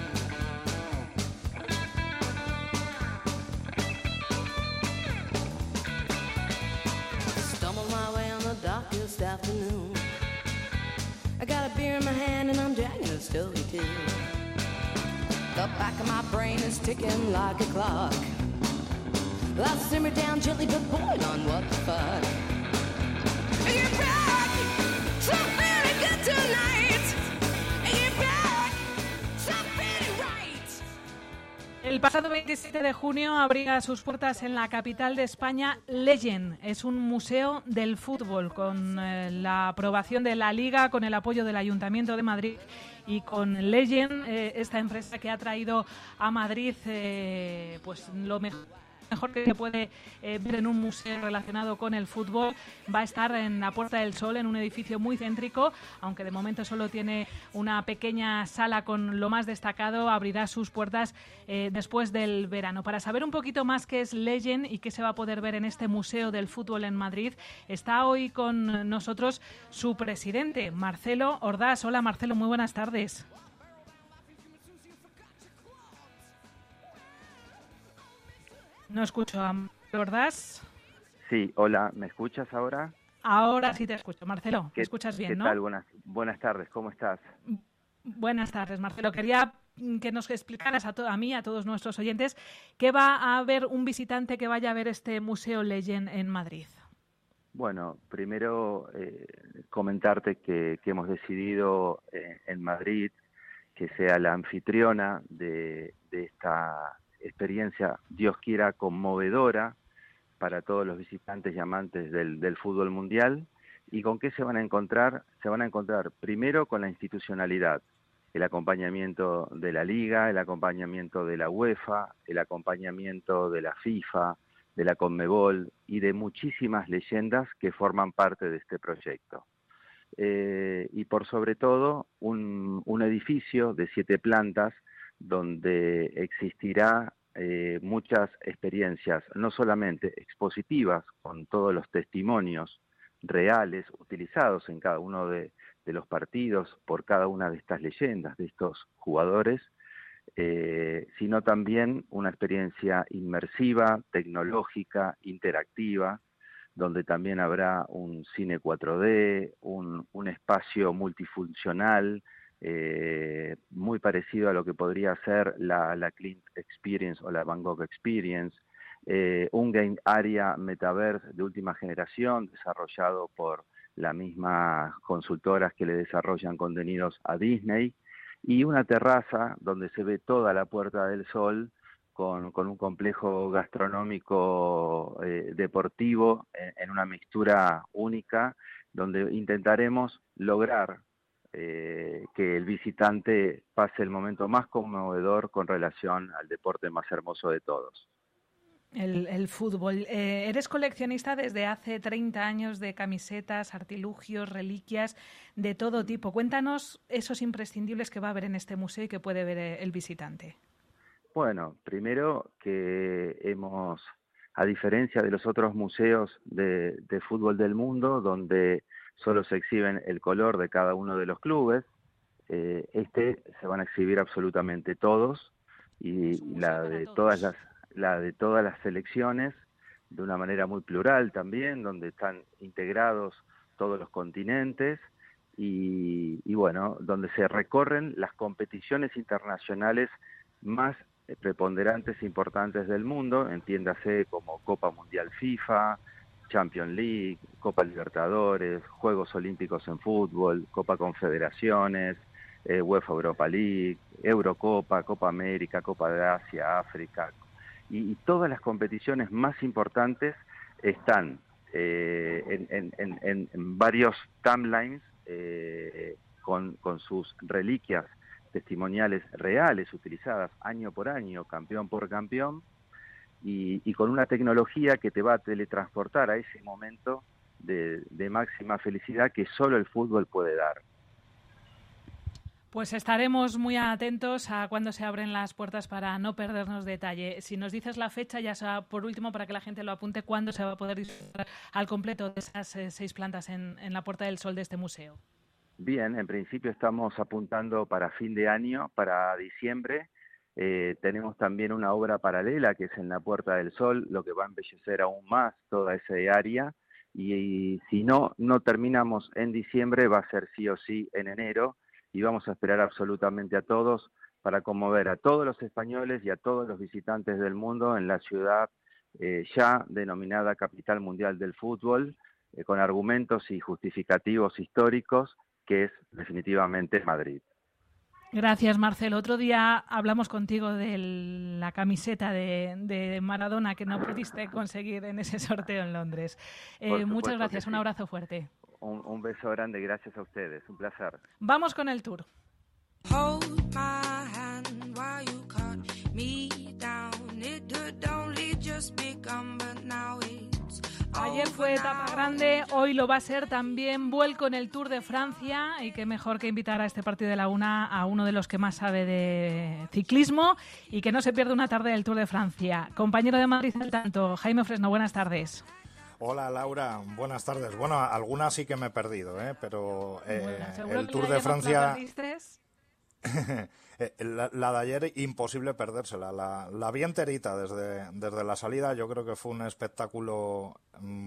Darkest afternoon, I got a beer in my hand and I'm dragging a story too. The back of my brain is ticking like a clock. I'll simmer down gently, but boy, on what the fuck. You're back, so very good tonight. You're back, so very right. El pasado veintisiete de junio abría sus puertas en la capital de España Legend. Es un museo del fútbol con eh, la aprobación de la Liga, con el apoyo del Ayuntamiento de Madrid y con Legend, eh, esta empresa que ha traído a Madrid eh, pues lo mejor. mejor que se puede eh, ver en un museo relacionado con el fútbol. Va a estar en la Puerta del Sol, en un edificio muy céntrico, aunque de momento solo tiene una pequeña sala con lo más destacado. Abrirá sus puertas eh, después del verano. Para saber un poquito más qué es Legend y qué se va a poder ver en este Museo del Fútbol en Madrid, está hoy con nosotros su presidente, Marcelo Ordás. Hola, Marcelo, muy buenas tardes. No escucho a Ordás. Sí, hola, ¿me escuchas ahora? Ahora sí te escucho. Marcelo, ¿me escuchas bien, ¿qué no? ¿Qué tal? Buenas, buenas tardes, ¿cómo estás? Buenas tardes, Marcelo. Quería que nos explicaras a, to- a mí, a todos nuestros oyentes, qué va a haber un visitante que vaya a ver este Museo Legend en Madrid. Bueno, primero eh, comentarte que, que hemos decidido eh, en Madrid que sea la anfitriona de, de esta experiencia, Dios quiera, conmovedora para todos los visitantes y amantes del, del fútbol mundial. ¿Y con qué se van a encontrar? Se van a encontrar primero con la institucionalidad, el acompañamiento de la Liga, el acompañamiento de la UEFA, el acompañamiento de la FIFA, de la Conmebol y de muchísimas leyendas que forman parte de este proyecto. Eh, y por sobre todo, un, un edificio de siete plantas donde existirá eh, muchas experiencias, no solamente expositivas, con todos los testimonios reales utilizados en cada uno de, de los partidos por cada una de estas leyendas, de estos jugadores, eh, sino también una experiencia inmersiva, tecnológica, interactiva, donde también habrá un cine cuatro D, un, un espacio multifuncional, Eh, muy parecido a lo que podría ser la, la Clint Experience o la Van Gogh Experience, eh, un game area metaverse de última generación desarrollado por las mismas consultoras que le desarrollan contenidos a Disney, y una terraza donde se ve toda la Puerta del Sol con, con un complejo gastronómico eh, deportivo en, en una mixtura única, donde intentaremos lograr Eh, que el visitante pase el momento más conmovedor con relación al deporte más hermoso de todos. El, el fútbol. Eh, eres coleccionista desde hace treinta años de camisetas, artilugios, reliquias de todo tipo. Cuéntanos esos imprescindibles que va a haber en este museo y que puede ver el visitante. Bueno, primero que hemos, a diferencia de los otros museos de, de fútbol del mundo, donde solo se exhiben el color de cada uno de los clubes, eh, este se van a exhibir absolutamente todos, y la de todas las la de todas las selecciones, de una manera muy plural también, donde están integrados todos los continentes, y, y bueno, donde se recorren las competiciones internacionales más preponderantes e importantes del mundo, entiéndase como Copa Mundial FIFA, Champions League, Copa Libertadores, Juegos Olímpicos en fútbol, Copa Confederaciones, eh, UEFA Europa League, Eurocopa, Copa América, Copa de Asia, África, y, y todas las competiciones más importantes están eh, en, en, en, en varios timelines eh, con, con sus reliquias testimoniales reales utilizadas año por año, campeón por campeón. y, y con una tecnología que te va a teletransportar a ese momento de, de máxima felicidad que solo el fútbol puede dar. Pues estaremos muy atentos a cuándo se abren las puertas para no perdernos detalle. Si nos dices la fecha, ya sea, por último, para que la gente lo apunte, ¿cuándo se va a poder disfrutar al completo de esas eh, seis plantas en, en la Puerta del Sol de este museo? Bien, en principio estamos apuntando para fin de año, para diciembre. Eh, tenemos también una obra paralela que es en la Puerta del Sol, lo que va a embellecer aún más toda esa área. Y, y si no, no terminamos en diciembre, va a ser sí o sí en enero. Y vamos a esperar absolutamente a todos para conmover a todos los españoles y a todos los visitantes del mundo en la ciudad eh, ya denominada Capital Mundial del Fútbol, eh, con argumentos y justificativos históricos, que es definitivamente Madrid. Gracias, Marcelo. Otro día hablamos contigo de la camiseta de, de Maradona que no pudiste conseguir en ese sorteo en Londres. Eh, muchas gracias, sí. Un abrazo fuerte. Un, un beso grande, gracias a ustedes, un placer. Vamos con el tour. Hold my hand while you cut me down. It could only just become, but now it's Ayer fue etapa grande, hoy lo va a ser también. Vuelco en el Tour de Francia y qué mejor que invitar a este partido de la una a uno de los que más sabe de ciclismo y que no se pierde una tarde del Tour de Francia. Compañero de Madrid al tanto, Jaime Fresno, buenas tardes. Hola Laura, buenas tardes. Bueno, algunas sí que me he perdido, ¿eh? Pero eh, bueno, el Tour de Francia... La, la, la de ayer imposible perdérsela, la, la vi enterita desde, desde la salida. Yo creo que fue un espectáculo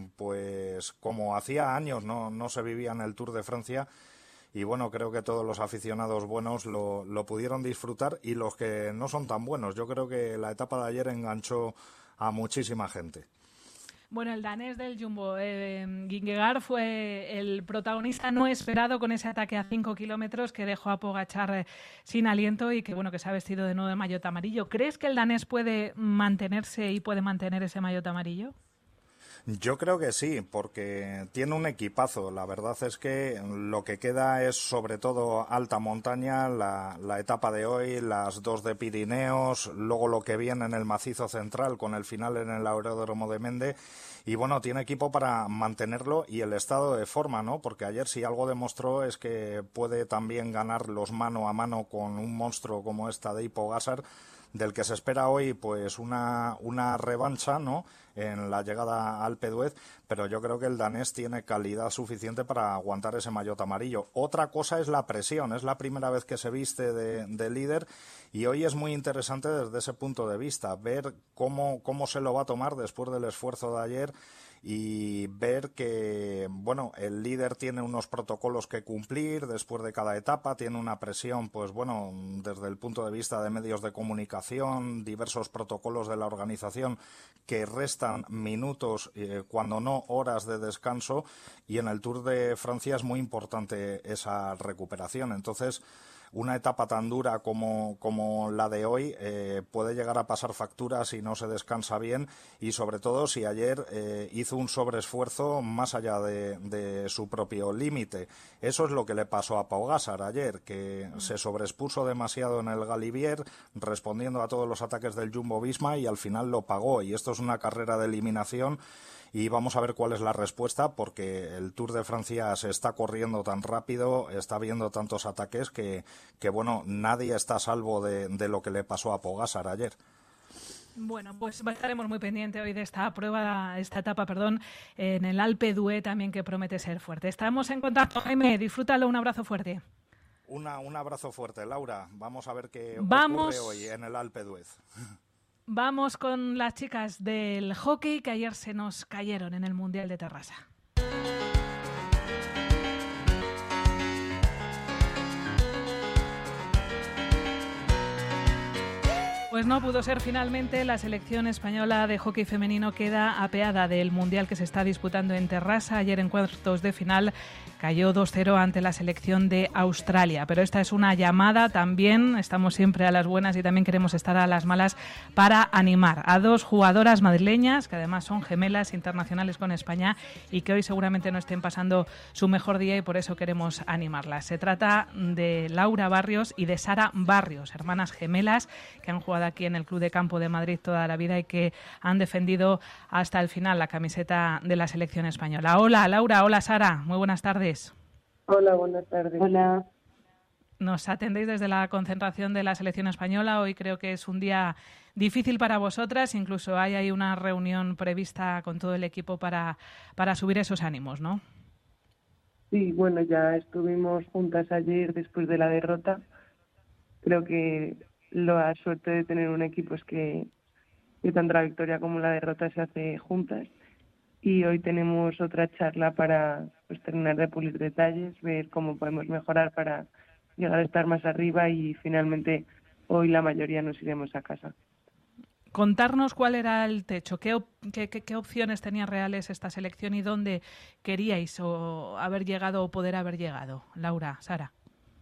pues como hacía años no, no se vivía en el Tour de Francia. Y bueno, creo que todos los aficionados buenos lo, lo pudieron disfrutar y los que no son tan buenos. Yo creo que la etapa de ayer enganchó a muchísima gente. Bueno, el danés del Jumbo, eh, Vingegaard, fue el protagonista no esperado con ese ataque a cinco kilómetros que dejó a Pogačar eh, sin aliento y que bueno que se ha vestido de nuevo de maillot amarillo. ¿Crees que el danés puede mantenerse y puede mantener ese maillot amarillo? Yo creo que sí, porque tiene un equipazo. La verdad es que lo que queda es sobre todo alta montaña, la, la etapa de hoy, las dos de Pirineos, luego lo que viene en el macizo central con el final en el aeródromo de Mende. Y bueno, tiene equipo para mantenerlo y el estado de forma, ¿no? Porque ayer si algo demostró es que puede también ganar los mano a mano con un monstruo como esta de Pogačar, del que se espera hoy pues una, una revancha, ¿no?, en la llegada al Alpe d'Huez, pero yo creo que el danés tiene calidad suficiente para aguantar ese maillot amarillo. Otra cosa es la presión, es la primera vez que se viste de, de líder y hoy es muy interesante desde ese punto de vista, ver cómo, cómo se lo va a tomar después del esfuerzo de ayer y ver que, bueno, el líder tiene unos protocolos que cumplir después de cada etapa, tiene una presión, pues bueno, desde el punto de vista de medios de comunicación, diversos protocolos de la organización que restan minutos, eh, cuando no horas de descanso, y en el Tour de Francia es muy importante esa recuperación. Entonces, una etapa tan dura como, como la de hoy eh, puede llegar a pasar factura si no se descansa bien y sobre todo si ayer eh, hizo un sobreesfuerzo más allá de, de su propio límite. Eso es lo que le pasó a Pogačar ayer, que mm. se sobreexpuso demasiado en el Galibier respondiendo a todos los ataques del Jumbo-Visma y al final lo pagó, y esto es una carrera de eliminación. Y vamos a ver cuál es la respuesta, porque el Tour de Francia se está corriendo tan rápido, está viendo tantos ataques que, que bueno, nadie está a salvo de, de lo que le pasó a Pogačar ayer. Bueno, pues estaremos muy pendientes hoy de esta prueba, esta etapa, perdón, en el Alpe d'Huez también, que promete ser fuerte. Estamos en contacto, Jaime, disfrútalo, un abrazo fuerte. Una, un abrazo fuerte, Laura. Vamos a ver qué Vamos. ocurre hoy en el Alpe d'Huez. Vamos con las chicas del hockey que ayer se nos cayeron en el Mundial de Terrassa. Pues no pudo ser finalmente. La selección española de hockey femenino queda apeada del Mundial que se está disputando en Terrassa. Ayer en cuartos de final cayó dos cero ante la selección de Australia. Pero esta es una llamada también, estamos siempre a las buenas y también queremos estar a las malas para animar a dos jugadoras madrileñas que además son gemelas internacionales con España y que hoy seguramente no estén pasando su mejor día y por eso queremos animarlas. Se trata de Laura Barrios y de Sara Barrios, hermanas gemelas que han jugado aquí en el Club de Campo de Madrid toda la vida y que han defendido hasta el final la camiseta de la selección española. Hola Laura, hola Sara, muy buenas tardes. Hola, buenas tardes. Hola. Nos atendéis desde la concentración de la selección española. Hoy creo que es un día difícil para vosotras. Incluso hay ahí una reunión prevista con todo el equipo para, para subir esos ánimos, ¿no? Sí, bueno, ya estuvimos juntas ayer después de la derrota. Creo que la suerte de tener un equipo es que, que tanto la victoria como la derrota se hace juntas. Y hoy tenemos otra charla para pues, terminar de pulir detalles, ver cómo podemos mejorar para llegar a estar más arriba y finalmente hoy la mayoría nos iremos a casa. Contarnos cuál era el techo, qué, op qué, qué, qué opciones tenía reales esta selección y dónde queríais o haber llegado o poder haber llegado. Laura, Sara.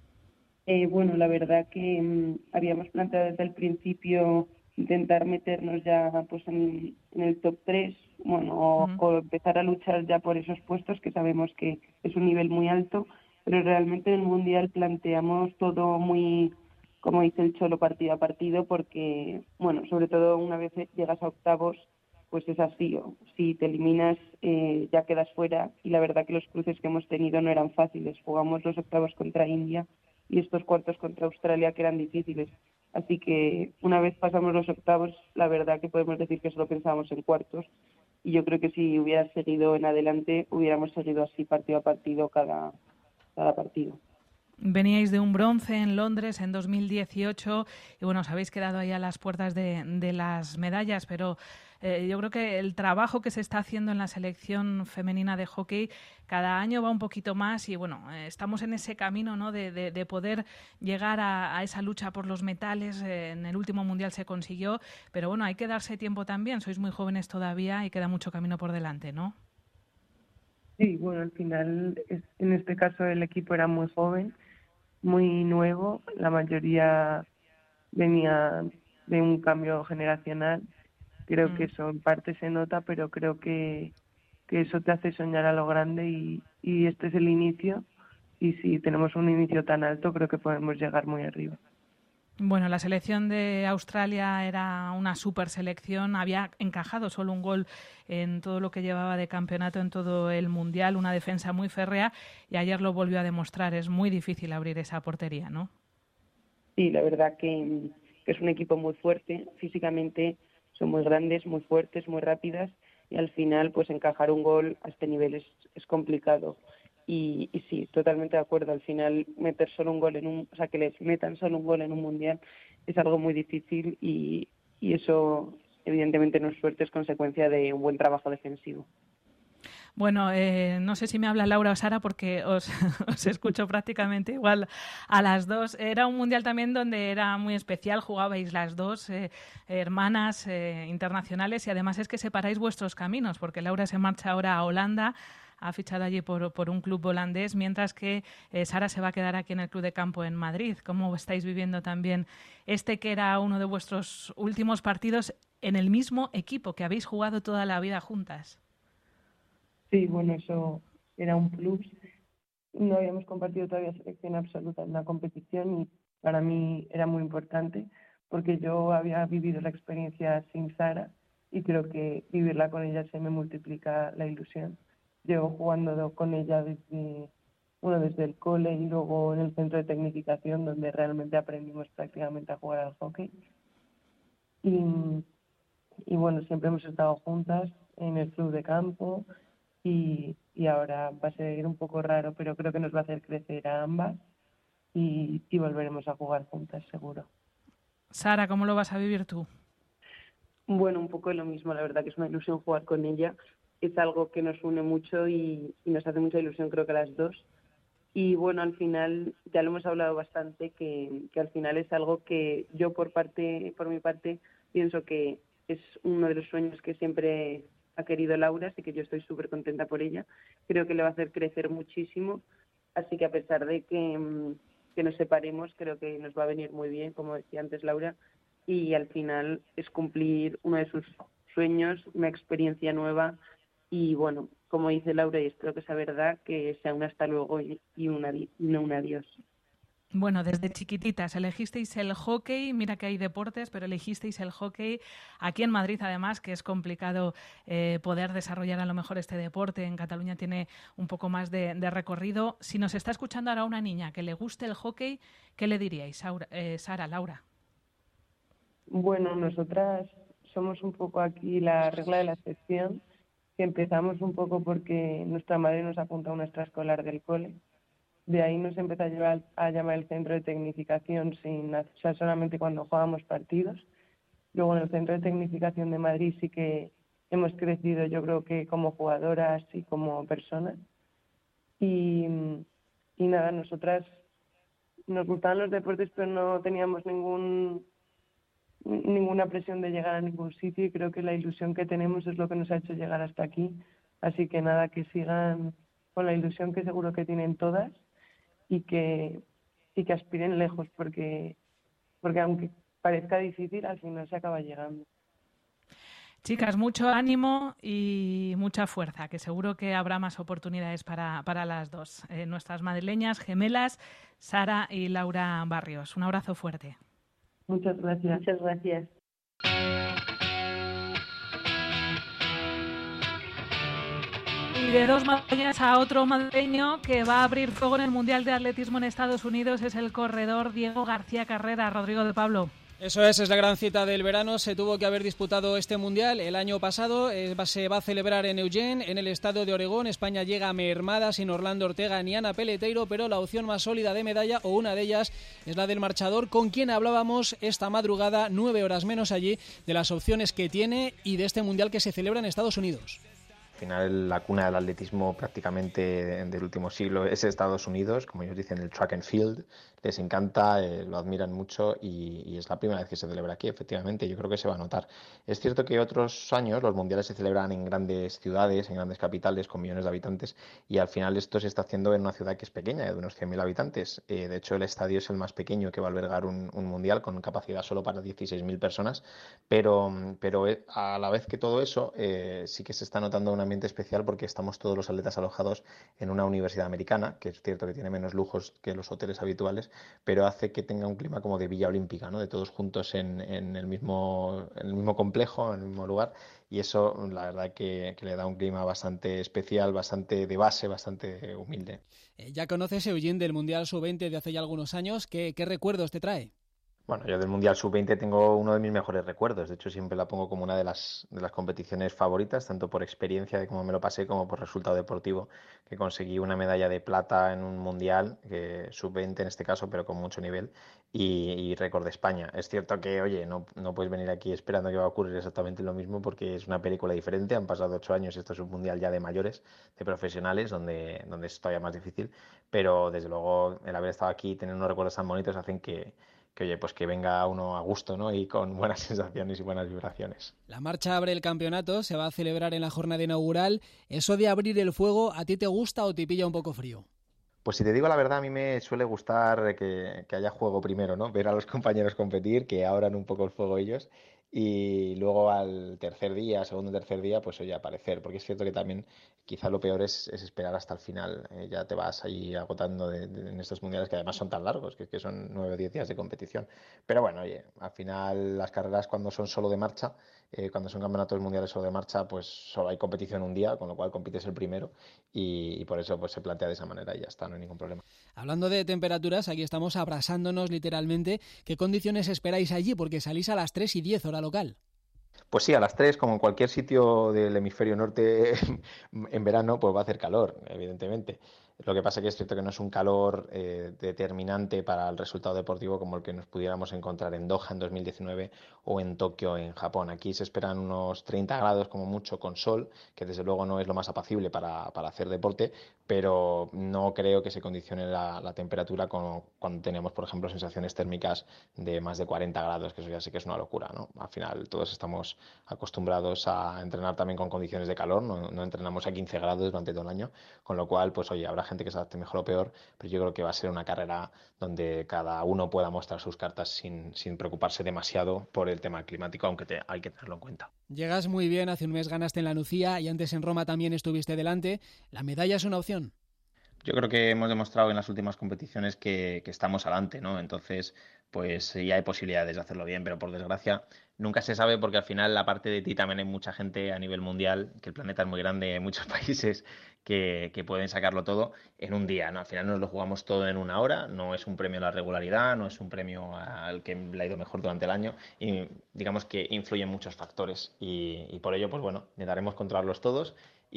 Eh, bueno, la verdad que mmm, habíamos planteado desde el principio intentar meternos ya pues en, en el top tres, bueno, o, uh-huh. o empezar a luchar ya por esos puestos que sabemos que es un nivel muy alto. Pero realmente en el Mundial planteamos todo muy, como dice el Cholo, partido a partido, porque, bueno, sobre todo una vez llegas a octavos, pues es así, o si te eliminas eh, ya quedas fuera, y la verdad que los cruces que hemos tenido no eran fáciles. Jugamos los octavos contra India y estos cuartos contra Australia que eran difíciles. Así que una vez pasamos los octavos, la verdad que podemos decir que solo pensábamos en cuartos, y yo creo que si hubiera seguido en adelante, hubiéramos seguido así partido a partido cada cada partido. Veníais de un bronce en Londres en dos mil dieciocho y bueno, os habéis quedado ahí a las puertas de, de las medallas, pero eh, yo creo que el trabajo que se está haciendo en la selección femenina de hockey cada año va un poquito más y bueno, eh, estamos en ese camino, ¿no? de, de, de poder llegar a, a esa lucha por los metales. Eh, en el último mundial se consiguió, pero bueno, hay que darse tiempo también, sois muy jóvenes todavía y queda mucho camino por delante, ¿no? Sí, bueno, al final, es, en este caso el equipo era muy joven, muy nuevo, la mayoría venía de un cambio generacional, creo mm. que eso en parte se nota, pero creo que, que eso te hace soñar a lo grande y, y este es el inicio, y si tenemos un inicio tan alto creo que podemos llegar muy arriba. Bueno, la selección de Australia era una super selección, había encajado solo un gol en todo lo que llevaba de campeonato en todo el Mundial, una defensa muy férrea y ayer lo volvió a demostrar, es muy difícil abrir esa portería, ¿no? Sí, la verdad que, que es un equipo muy fuerte, físicamente son muy grandes, muy fuertes, muy rápidas y al final pues encajar un gol a este nivel es, es complicado. Y, y sí, totalmente de acuerdo. Al final, meter solo un gol en un, o sea, que les metan solo un gol en un mundial es algo muy difícil y, y eso, evidentemente, no es suerte, es consecuencia de un buen trabajo defensivo. Bueno, eh, no sé si me habla Laura o Sara porque os, os escucho prácticamente igual a las dos. Era un mundial también donde era muy especial, jugabais las dos, eh, hermanas eh, internacionales y además es que separáis vuestros caminos porque Laura se marcha ahora a Holanda. Ha fichado allí por, por un club holandés, mientras que eh, Sara se va a quedar aquí en el Club de Campo en Madrid. ¿Cómo estáis viviendo también este que era uno de vuestros últimos partidos en el mismo equipo que habéis jugado toda la vida juntas? Sí, bueno, eso era un plus. No habíamos compartido todavía selección absoluta en la competición y para mí era muy importante porque yo había vivido la experiencia sin Sara y creo que vivirla con ella se me multiplica la ilusión. Llevo jugando con ella desde, bueno, desde el cole y luego en el centro de tecnificación donde realmente aprendimos prácticamente a jugar al hockey. Y, y bueno, siempre hemos estado juntas en el Club de Campo y, y ahora va a ser un poco raro, pero creo que nos va a hacer crecer a ambas y, y volveremos a jugar juntas, seguro. Sara, ¿cómo lo vas a vivir tú? Bueno, un poco lo mismo, la verdad que es una ilusión jugar con ella. Es algo que nos une mucho y, y nos hace mucha ilusión, creo que a las dos. Y bueno, al final, ya lo hemos hablado bastante, que, que al final es algo que yo por parte, por mi parte, pienso que es uno de los sueños que siempre ha querido Laura, así que yo estoy súper contenta por ella. Creo que le va a hacer crecer muchísimo, así que a pesar de que, que nos separemos, creo que nos va a venir muy bien, como decía antes Laura, y al final es cumplir uno de sus sueños, una experiencia nueva. Y bueno, como dice Laura, y espero que sea verdad, que sea un hasta luego y, y una, no un adiós. Bueno, desde chiquititas elegisteis el hockey, mira que hay deportes, pero elegisteis el hockey aquí en Madrid, además, que es complicado eh, poder desarrollar a lo mejor este deporte. En Cataluña tiene un poco más de, de recorrido. Si nos está escuchando ahora una niña que le guste el hockey, ¿qué le diríais, Saura, eh, Sara, Laura? Bueno, nosotras somos un poco aquí la regla de la excepción, que empezamos un poco porque nuestra madre nos apunta a una extraescolar del cole. De ahí nos empezó a, llevar, a llamar el centro de tecnificación, sin, o sea, solamente cuando jugábamos partidos. Luego en el centro de tecnificación de Madrid sí que hemos crecido, yo creo que como jugadoras y como personas. Y, y nada, nosotras nos gustaban los deportes, pero no teníamos ningún ninguna presión de llegar a ningún sitio, y creo que la ilusión que tenemos es lo que nos ha hecho llegar hasta aquí. Así que nada, que sigan con la ilusión que seguro que tienen todas, y que y que aspiren lejos, porque porque aunque parezca difícil, al final se acaba llegando. Chicas, mucho ánimo y mucha fuerza, que seguro que habrá más oportunidades para, para las dos. Eh, nuestras madrileñas gemelas, Sara y Laura Barrios. Un abrazo fuerte. Muchas gracias. Muchas gracias. Y de dos madrileñas a otro madrileño que va a abrir fuego en el Mundial de Atletismo en Estados Unidos es el corredor Diego García Carrera. Rodrigo de Pablo. Eso es, es la gran cita del verano. Se tuvo que haber disputado este Mundial el año pasado. Eh, se va a celebrar en Eugene, en el estado de Oregón. España llega mermada, sin Orlando Ortega ni Ana Peleteiro, pero la opción más sólida de medalla, o una de ellas, es la del marchador, con quien hablábamos esta madrugada, nueve horas menos allí, de las opciones que tiene y de este Mundial que se celebra en Estados Unidos. Al final, la cuna del atletismo prácticamente del último siglo es Estados Unidos, como ellos dicen, el track and field. Les encanta, eh, lo admiran mucho y, y es la primera vez que se celebra aquí, efectivamente. Yo creo que se va a notar. Es cierto que otros años los mundiales se celebran en grandes ciudades, en grandes capitales con millones de habitantes, y al final esto se está haciendo en una ciudad que es pequeña, de unos cien mil habitantes. Eh, de hecho, el estadio es el más pequeño que va a albergar un, un mundial, con capacidad solo para dieciséis mil personas, pero, pero a la vez que todo eso, eh, sí que se está notando un ambiente especial, porque estamos todos los atletas alojados en una universidad americana, que es cierto que tiene menos lujos que los hoteles habituales, pero hace que tenga un clima como de Villa Olímpica, ¿no? De todos juntos en, en, el mismo, en el mismo complejo, en el mismo lugar, y eso la verdad que, que le da un clima bastante especial, bastante de base, bastante humilde. Eh, ya conoces, Eugene, del Mundial sub veinte de hace ya algunos años. ¿Qué, qué recuerdos te trae? Bueno, yo del Mundial sub veinte tengo uno de mis mejores recuerdos. De hecho, siempre la pongo como una de las, de las competiciones favoritas, tanto por experiencia de cómo me lo pasé como por resultado deportivo, que conseguí una medalla de plata en un Mundial, que sub veinte en este caso, pero con mucho nivel, y, y récord de España. Es cierto que, oye, no, no puedes venir aquí esperando que va a ocurrir exactamente lo mismo, porque es una película diferente. Han pasado ocho años y esto es un Mundial ya de mayores, de profesionales, donde, donde es todavía más difícil. Pero, desde luego, el haber estado aquí y tener unos recuerdos tan bonitos hacen que... que oye, pues que venga uno a gusto, ¿no? Y con buenas sensaciones y buenas vibraciones. La marcha abre el campeonato, se va a celebrar en la jornada inaugural. ¿Eso de abrir el fuego, a ti te gusta o te pilla un poco frío? Pues si te digo la verdad, a mí me suele gustar que, que haya juego primero, ¿no? Ver a los compañeros competir, que abran un poco el fuego ellos, y luego al tercer día, segundo o tercer día, pues oye, aparecer, porque es cierto que también quizá lo peor es, es esperar hasta el final. Eh, ya te vas ahí agotando de, de, en estos mundiales, que además son tan largos, que, que son nueve o diez días de competición. Pero bueno, oye, al final las carreras, cuando son solo de marcha, eh, cuando son campeonatos mundiales solo de marcha, pues solo hay competición un día, con lo cual compites el primero, y, y por eso pues se plantea de esa manera y ya está, no hay ningún problema. Hablando de temperaturas, aquí estamos abrasándonos literalmente. ¿Qué condiciones esperáis allí? Porque salís a las tres y diez hora local. Pues sí, a las tres, como en cualquier sitio del hemisferio norte, en verano, pues va a hacer calor, evidentemente. Lo que pasa es que es cierto que no es un calor eh, determinante para el resultado deportivo como el que nos pudiéramos encontrar en Doha en dos mil diecinueve o en Tokio en Japón. Aquí se esperan unos treinta grados como mucho con sol, que desde luego no es lo más apacible para, para hacer deporte, pero no creo que se condicione la, la temperatura con, cuando tenemos, por ejemplo, sensaciones térmicas de más de cuarenta grados, que eso ya sí que es una locura, ¿no? Al final todos estamos acostumbrados a entrenar también con condiciones de calor, no, no entrenamos a quince grados durante todo el año, con lo cual, pues oye, habrá gente que se adapte mejor o peor, pero yo creo que va a ser una carrera donde cada uno pueda mostrar sus cartas sin, sin preocuparse demasiado por el tema climático, aunque te, hay que tenerlo en cuenta. Llegas muy bien, hace un mes ganaste en la Nucía y antes en Roma también estuviste delante. ¿La medalla es una opción? Yo creo que hemos demostrado en las últimas competiciones que, que estamos adelante, ¿no? Entonces, pues ya hay posibilidades de hacerlo bien, pero por desgracia nunca se sabe porque al final, aparte de ti, también hay mucha gente a nivel mundial, que el planeta es muy grande, hay muchos países que, que pueden sacarlo todo en un día, ¿no? Al final nos lo jugamos todo en una hora, no es un premio a la regularidad, no es un premio al que le ha ido mejor durante el año y digamos que influyen muchos factores y, y por ello, pues bueno, intentaremos controlarlos todos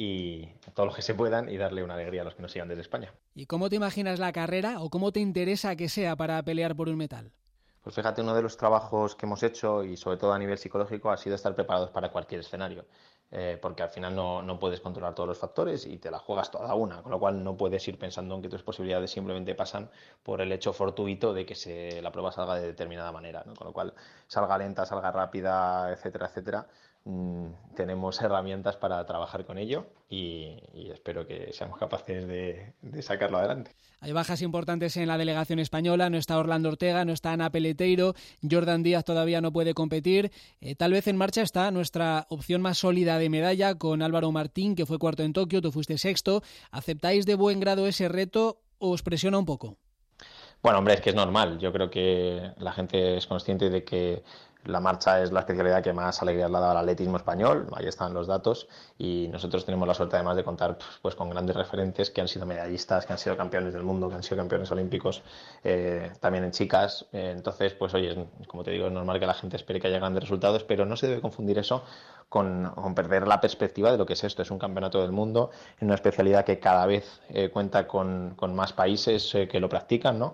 y todos los que se puedan y darle una alegría a los que nos sigan desde España. ¿Y cómo te imaginas la carrera o cómo te interesa que sea para pelear por un metal? Pues fíjate, uno de los trabajos que hemos hecho y sobre todo a nivel psicológico ha sido estar preparados para cualquier escenario, eh, porque al final no, no puedes controlar todos los factores y te la juegas toda una, con lo cual no puedes ir pensando en que tus posibilidades simplemente pasan por el hecho fortuito de que se, la prueba salga de determinada manera, ¿no? Con lo cual salga lenta, salga rápida, etcétera, etcétera. Mm, tenemos herramientas para trabajar con ello y, y espero que seamos capaces de, de sacarlo adelante. Hay bajas importantes en la delegación española, no está Orlando Ortega, no está Ana Peleteiro, Jordan Díaz todavía no puede competir. Eh, tal vez en marcha está nuestra opción más sólida de medalla con Álvaro Martín, que fue cuarto en Tokio, tú fuiste sexto. ¿Aceptáis de buen grado ese reto o os presiona un poco? Bueno, hombre, es que es normal. Yo creo que la gente es consciente de que la marcha es la especialidad que más alegría le ha dado al atletismo español, ahí están los datos, y nosotros tenemos la suerte además de contar pues, con grandes referentes que han sido medallistas, que han sido campeones del mundo, que han sido campeones olímpicos, eh, también en chicas. Eh, entonces, pues oye, como te digo, es normal que la gente espere que haya grandes resultados, pero no se debe confundir eso con, con perder la perspectiva de lo que es esto. Es un campeonato del mundo en una especialidad que cada vez eh, cuenta con, con más países eh, que lo practican, ¿no?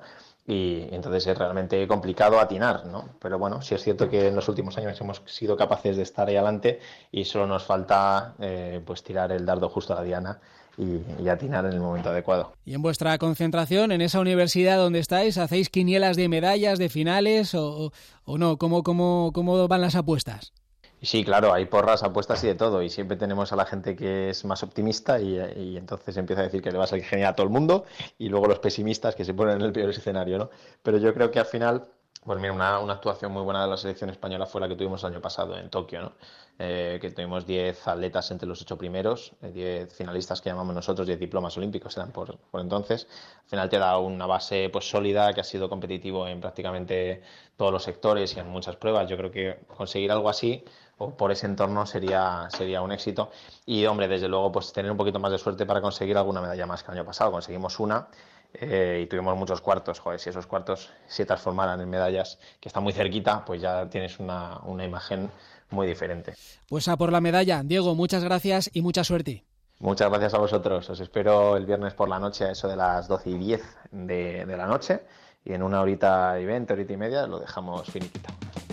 Y entonces es realmente complicado atinar, ¿no? Pero bueno, sí es cierto que en los últimos años hemos sido capaces de estar ahí adelante y solo nos falta eh, pues tirar el dardo justo a la diana y, y atinar en el momento adecuado. Y en vuestra concentración, en esa universidad donde estáis, ¿hacéis quinielas de medallas, de finales o, o no? ¿Cómo, cómo, cómo van las apuestas? Sí, claro, hay porras, apuestas y de todo, y siempre tenemos a la gente que es más optimista y, y entonces empieza a decir que le va a salir genial a todo el mundo y luego los pesimistas que se ponen en el peor escenario, ¿no? Pero yo creo que al final, pues mira, una, una actuación muy buena de la selección española fue la que tuvimos el año pasado en Tokio, ¿no? Eh, que tuvimos diez atletas entre los ocho primeros, diez finalistas que llamamos nosotros, diez diplomas olímpicos eran por, por entonces. Al final te da una base pues sólida, que ha sido competitivo en prácticamente todos los sectores y en muchas pruebas. Yo creo que conseguir algo así o por ese entorno sería, sería un éxito. Y, hombre, desde luego, pues tener un poquito más de suerte para conseguir alguna medalla más que el año pasado. Conseguimos una eh, y tuvimos muchos cuartos. Joder, si esos cuartos se transformaran en medallas, que están muy cerquita, pues ya tienes una, una imagen muy diferente. Pues a por la medalla. Diego, muchas gracias y mucha suerte. Muchas gracias a vosotros. Os espero el viernes por la noche, a eso de las doce y diez de, de la noche. Y en una horita y veinte, horita y media, lo dejamos finiquito.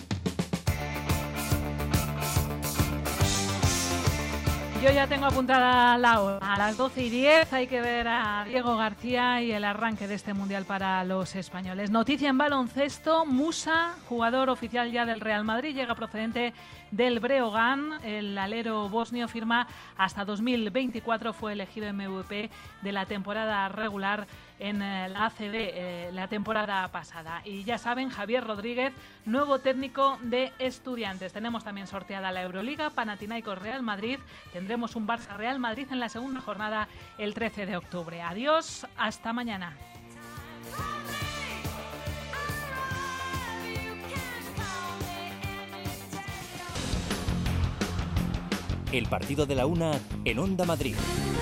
Yo ya tengo apuntada la hora. A las doce y diez hay que ver a Diego García y el arranque de este Mundial para los españoles. Noticia en baloncesto, Musa, jugador oficial ya del Real Madrid, llega procedente del Breogán. El alero bosnio firma hasta dos mil veinticuatro, fue elegido M V P de la temporada regular en la A C B eh, la temporada pasada. Y ya saben, Javier Rodríguez, nuevo técnico de Estudiantes. Tenemos también sorteada la Euroliga, Panathinaikos Real Madrid. Tendremos un Barça Real Madrid en la segunda jornada el trece de octubre. Adiós, hasta mañana. El partido de la una en Onda Madrid.